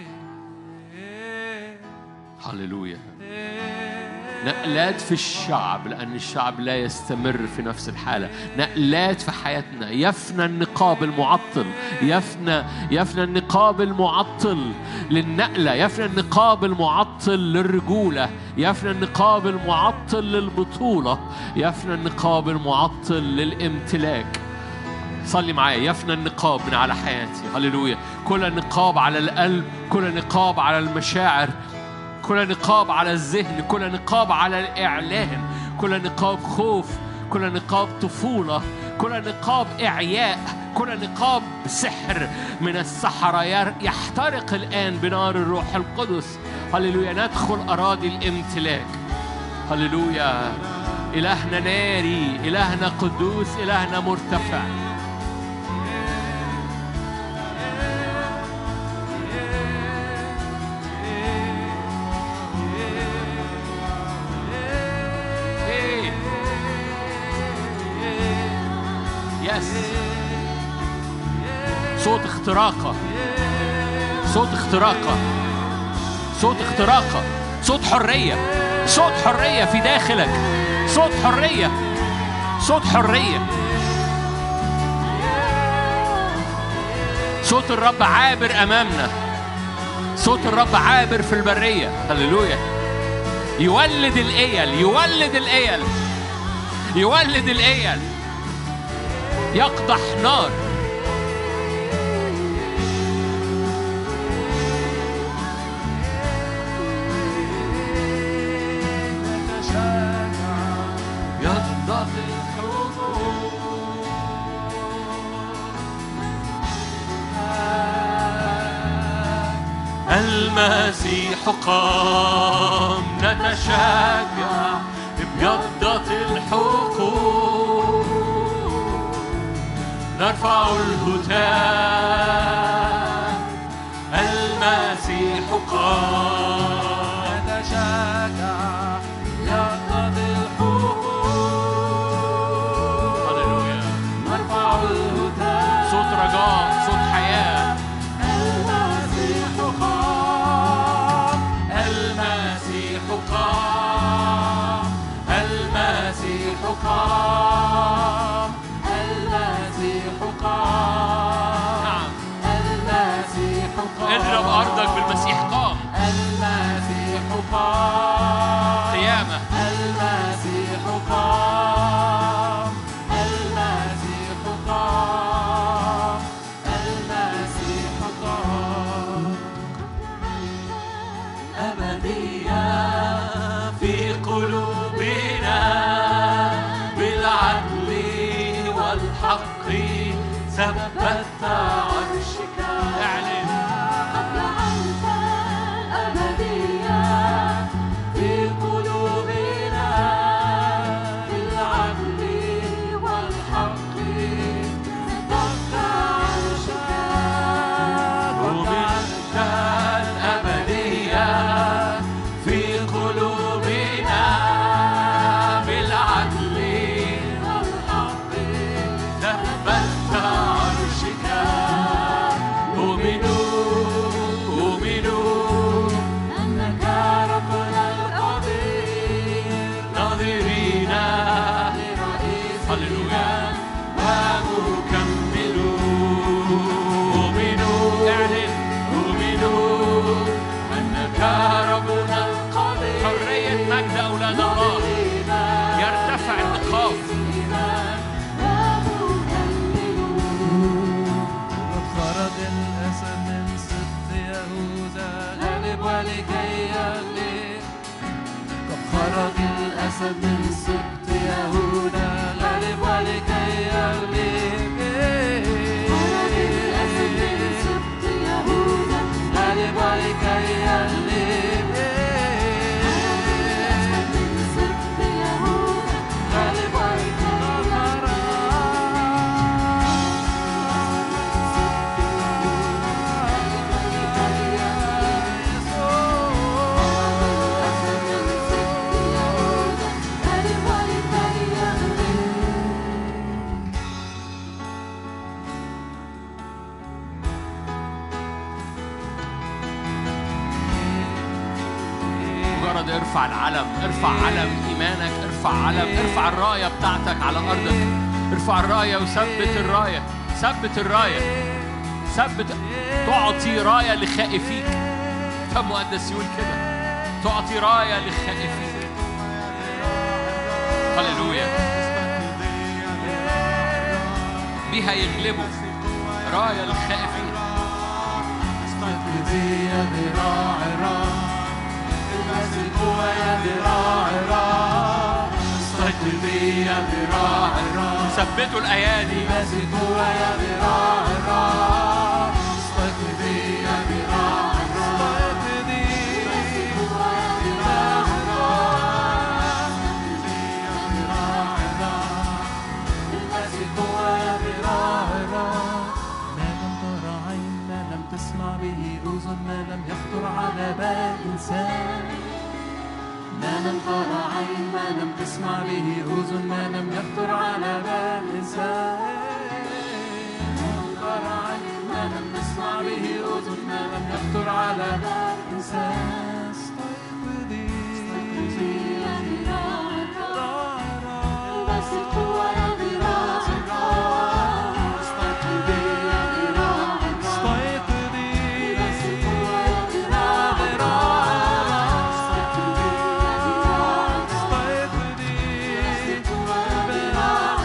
هللويا. نقلات في الشعب لأن الشعب لا يستمر في نفس الحالة. نقلات في حياتنا. يفنى النقاب المعطل. يفنى يفنى النقاب المعطل للنقلة. يفنى النقاب المعطل للرجولة. يفنى النقاب المعطل للبطولة. يفنى النقاب المعطل للامتلاك. صلي معايا. يفنى النقاب من على حياتي. هللويا. كل نقاب على القلب، كل نقاب على المشاعر، كل نقاب على الذهن، كل نقاب على الإعلان، كل نقاب خوف، كل نقاب طفولة، كل نقاب إعياء، كل نقاب سحر من السحرة يحترق الآن بنار الروح القدس. هللويا. ندخل أراضي الامتلاك. هللويا. إلهنا ناري، إلهنا قدوس، إلهنا مرتفع. يس. صوت اختراقة، صوت اختراقة، صوت اختراقة، صوت حرية، صوت حرية في داخلك، صوت حرية، صوت حرية. صوت الرب عابر أمامنا، صوت الرب عابر في البرية. هللويا. يولد الإيل، يولد الإيل، يولد الإيل، يقدح نار. المسيح قام، نتشجع بيضة الحقوق، نرفع الهتاف. المسيح قام، نتشجع بيضة الحقوق. هللويا. نرفع الهتاف. صوت رجاء، صوت حياة. المسيح قام، المسيح قام، المسيح قام، المسيح قام. نعم. المسيح قام. اضرب أرضك بالمسيح قام. المسيح قام. قيامة. المسيح قام، المسيح قام، المسيح قام. أبدية في قلوبنا بالعدل والحق، ثبت عرشك. اعلن. أبلعت الأبدية في قلوبنا بالعدل والحق، ثبت عرشك. ومنت الأبدية في قلوبنا بالعدل والحق، ثبت عرشك. أؤمنوا، أؤمنوا أنك ربنا القدير، ناظرين لرئيسنا هللويا ومكمل. أؤمنوا، اعلن، أؤمنوا أنك ربنا القدير. حرية مجد أولاد الله. يرتفع النقاب. خرج الأسد من سبط يهوذا غالب ولكي يغلب. قد خرج الأسد من سبط يهوذا غالب ولكي يغلب. خرج الأسد من سبط يهوذا، غالب ولكي يغلب. الأسد من سبط يهوذا، غالب ولكي مجرد ارفع العلم، ارفع علم إيمانك، ارفع علم، ارفع الراية بتاعتك على أرضك. ارفع الراية وثبت الراية، ثبت الراية، ثبت. تعطي راية لخائفيك. كم مقدس يقول كده، تعطي راية لخائفيك. هللويا. بيها يغلبوا. راية الخائفين. استيقظي يا ذراع الرب، المسك هو يا ذراع الرب. استيقظي يا ذراع الرب، ثبتوا الأيادي. المسك هو يا ذراع الرب. استيقظي يا ذراع الرب، استيقظي المسك هو يا ذراع الرب. استيقظي يا ذراع الرب، المسك هو يا ذراع الرب. ما لم تر عين، ما لم تسمع به أذن، ما لم يخطر على بال إنسان. ما لم تر عين، ما لم تسمع به أذن، ما لم يخطر على بال إنسان. ما لم تر عين، ما لم تسمع به أذن، ما لم يخطر على بال إنسان. استيقظي استيقظي يا ذراع الرب، المسك هو يا ذراع الرب. استيقظي يا ذراع الرب، استيقظي المسك هو يا ذراع الرب. استيقظي يا ذراع الرب، استيقظي المسك هو يا ذراع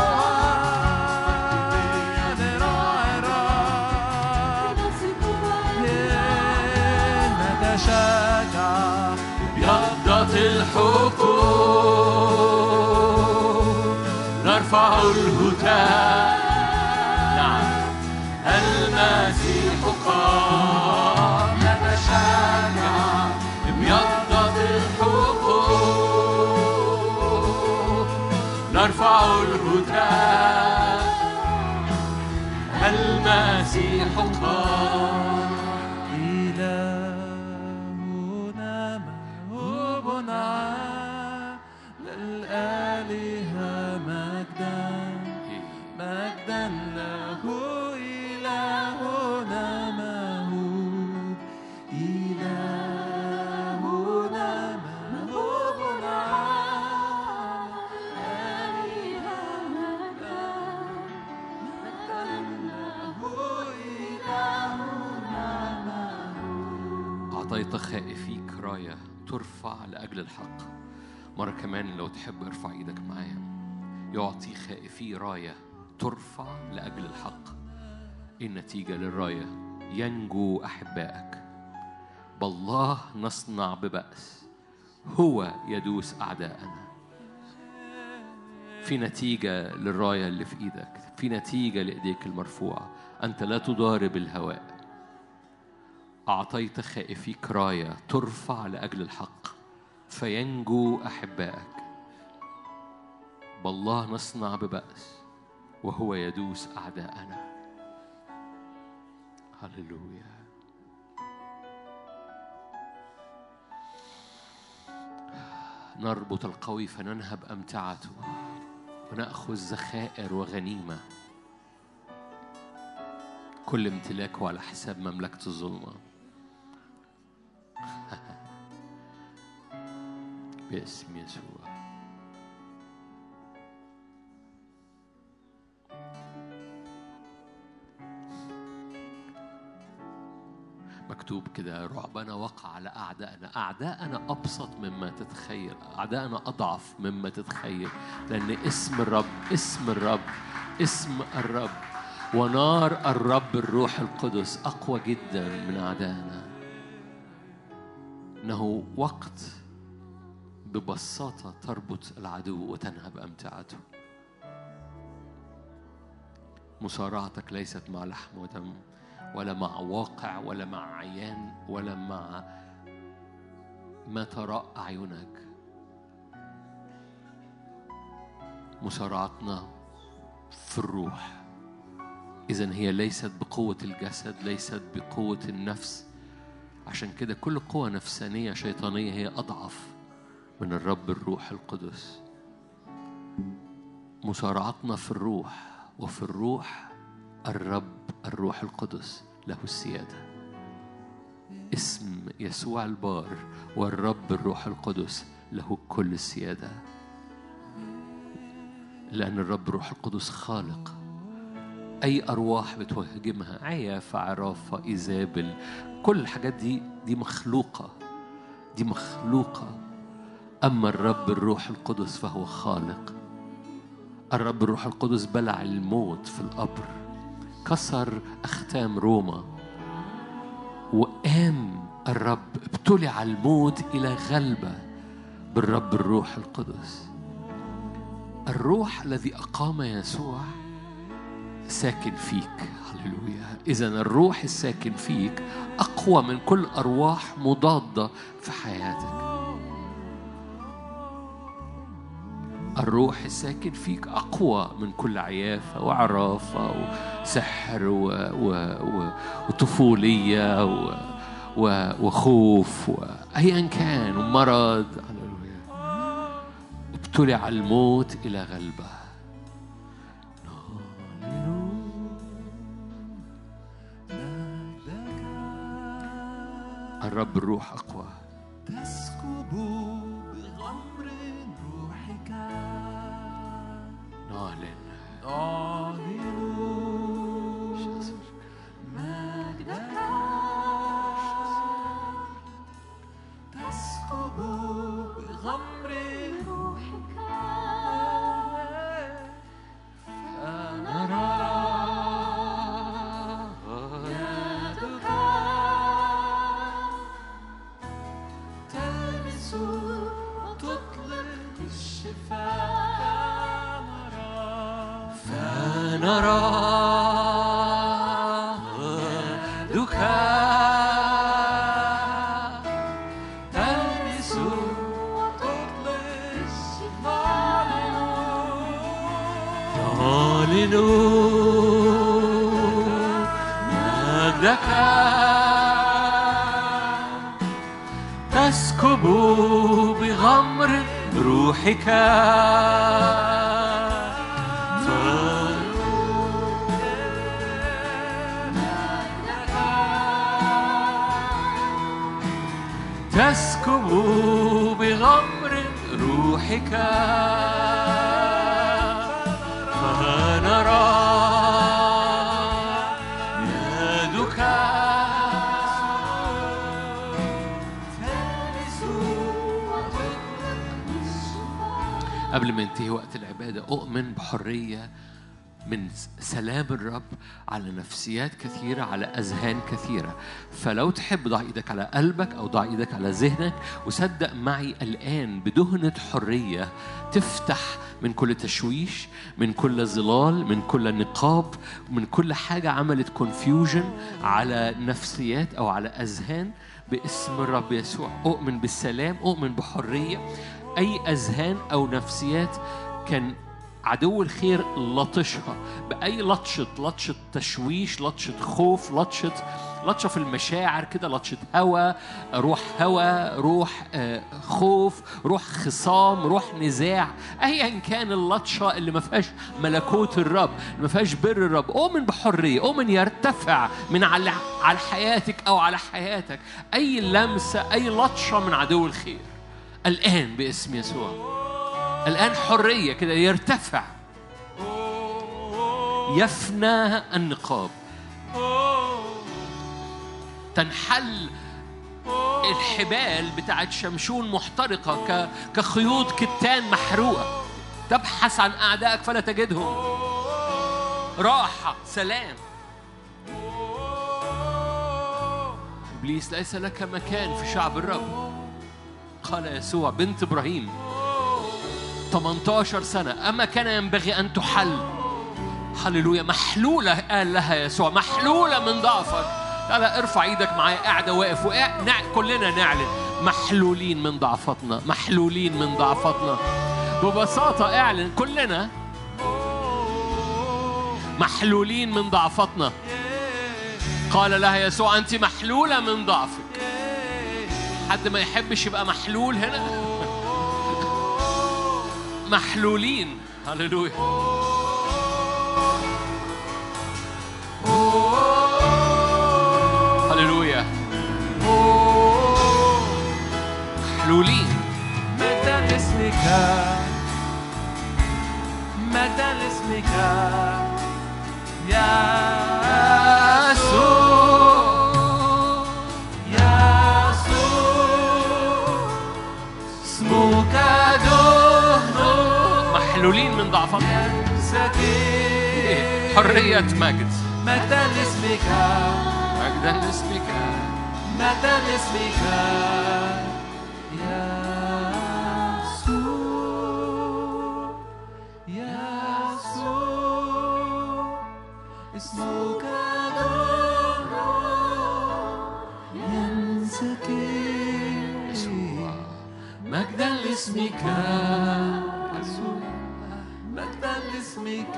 الرب. يا ذراع الرب، المسك هو يا نتشجع بيضة الحقوق، نرفع الهتاف. نعم، المسيح قام. نتشجع بيضة الحقوق، نرفع الهتاف. المسيح قام. إلهنا موهوب عال، للآلهة مجدا مجدا له. إلهنا موهوب، إلهنا موهوب عال، آلهة مجدا مجدا له. إلهنا موهوب. أعطيت خائفيك راية ترفع لأجل الحق. مرة كمان لو تحب ارفع ايدك معايا. يعطي خائفي راية ترفع لأجل الحق. إيه النتيجة للراية؟ ينجو أحبائك. بالله نصنع ببأس، هو يدوس أعداءنا. في نتيجة للراية اللي في إيدك، في نتيجة لإيديك المرفوعة. أنت لا تضارب الهواء. أعطيت خائفيك راية ترفع لأجل الحق فينجو أحبائك. بالله نصنع ببأس وهو يدوس أعداءنا. هللويا. نربط القوي فننهب أمتعته ونأخذ ذخائر وغنيمة. كل امتلاكه على حساب مملكة الظلمة. باسم يسوع. مكتوب كده: رعبنا وقع على أعدائنا. أعدائنا أبسط مما تتخيل، أعدائنا أضعف مما تتخيل، لأن اسم الرب اسم الرب اسم الرب ونار الرب الروح القدس أقوى جدا من أعدائنا. إنه وقت ببساطة تربط العدو وتنهب أمتعته. مصارعتك ليست مع لحم ودم، ولا مع واقع، ولا مع عيان، ولا مع ما ترى أعينك. مصارعتنا في الروح. إذن هي ليست بقوة الجسد، ليست بقوة النفس. عشان كده كل قوة نفسانية شيطانية هي أضعف من الرب الروح القدس. مصارعتنا في الروح، وفي الروح الرب الروح القدس له السيادة. اسم يسوع البار والرب الروح القدس له كل السيادة، لأن الرب الروح القدس خالق. أي أرواح بتهاجمها، عيافة، عرافة، إيزابل، كل الحاجات دي دي مخلوقة، دي مخلوقة. أما الرب الروح القدس فهو خالق. الرب الروح القدس بلع الموت في القبر، كسر أختام روما، وقام الرب، ابتلع الموت إلى غلبة بالرب الروح القدس. الروح الذي أقام يسوع ساكن فيك. هللويا. إذن الروح الساكن فيك أقوى من كل أرواح مضادة في حياتك. الروح الساكن فيك أقوى من كل عيافة وعرافة وسحر و... و... و... وطفولية و... و... وخوف وأيا كان ومرض. ابتلع الموت إلى غلبة. الرب الروح أقوى. تسكب بغمر روحك. نعلن نعلن مجدك. تسكب بغمر روحك. فنرى يدك تلمس وتطلق الشفاء. فنرى يدك تلمس وتطلق الشفاء. نعلن مجدك. تسكب بغمر روحك. تسكب بغمر روحك. فنرى يدك قبل ما ينتهي وقت العبادة. أؤمن بحرية من سلام الرب على نفسيات كثيرة، على أذهان كثيرة. فلو تحب ضع إيدك على قلبك أو ضع إيدك على ذهنك وصدق معي الآن بدهنة حرية تفتح من كل تشويش، من كل ظلال، من كل نقاب، من كل حاجة عملت كونفيوجن على نفسيات أو على أذهان باسم الرب يسوع. أؤمن بالسلام، أؤمن بحرية. أي أذهان أو نفسيات كان عدو الخير لطشها بأي لطشة، لطشة تشويش، لطشة خوف، لطشة لطشة في المشاعر كده، لطشة هوا، روح هوا، روح آه خوف، روح خصام، روح نزاع، أيا كان اللطشة اللي ما فيهاش ملكوت الرب، ما فيهاش بر الرب. أؤمن بحرية، أؤمن يرتفع من على على حياتك أو على حياتك أي لمسة، أي لطشة من عدو الخير الآن باسم يسوع. الآن حرية كده يرتفع، يفنى النقاب، تنحل الحبال بتاعت شمشون محترقة كخيوط كتان محروقة. تبحث عن أعدائك فلا تجدهم. راحة، سلام. إبليس ليس لك مكان في شعب الرب. قال يسوع بنت إبراهيم ثمانية عشر سنة أما كان ينبغي أن تحل. هللويا. محلولة قال لها يسوع، محلولة من ضعفك. لا لا ارفع ايدك معايا، قاعدة واقف وقاعد كلنا نعلن محلولين من ضعفتنا، محلولين من ضعفتنا. ببساطة اعلن كلنا محلولين من ضعفتنا. قال لها يسوع أنت محلولة من ضعفك. حد ما يحبش يبقى محلول هنا؟ محلولين. هللويا. هللويا. محلولين. مجدا لاسمك، مجدا لاسمك يا يسوع، يا يسوع اسمك دهن. محلولين من ضعفتنا. حرية مجد، مجدا لاسمك مجدا لاسمك، مجدا لاسمك يسوع يسوع اسمك نور ينسكب يسوع مجدا لاسمك يسوع مجدا لاسمك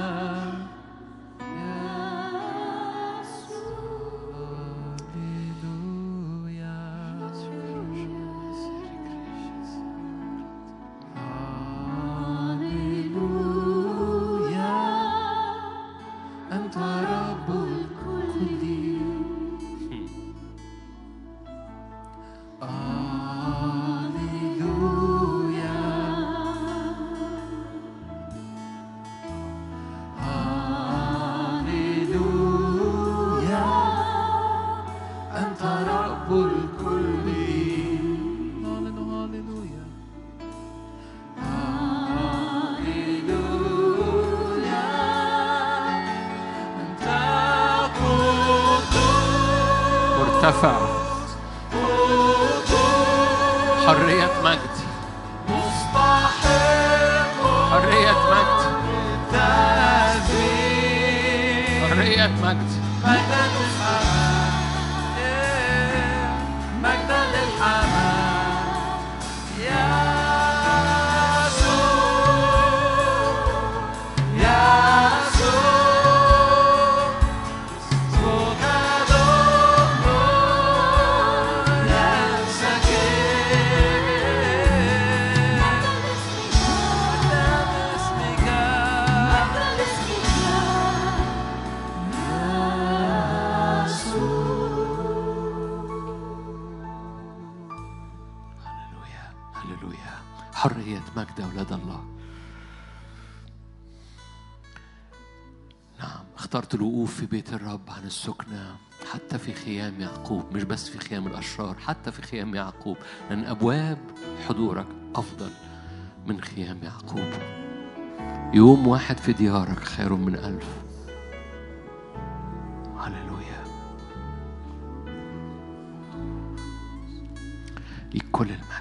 مرتفع، حرية مجد، حرية مجد، حرية مجد، مجدا للحمام مجدا للحمام يسوع يسوع اسمك نور حرية مجد أولاد الله. نعم، اخترت الوقوف في بيت الرب عن السكنة حتى في خيام يعقوب، مش بس في خيام الأشرار، حتى في خيام يعقوب، لأن أبواب حضورك أفضل من خيام يعقوب. يوم واحد في ديارك خير من ألف. هللويا، لكل المجد.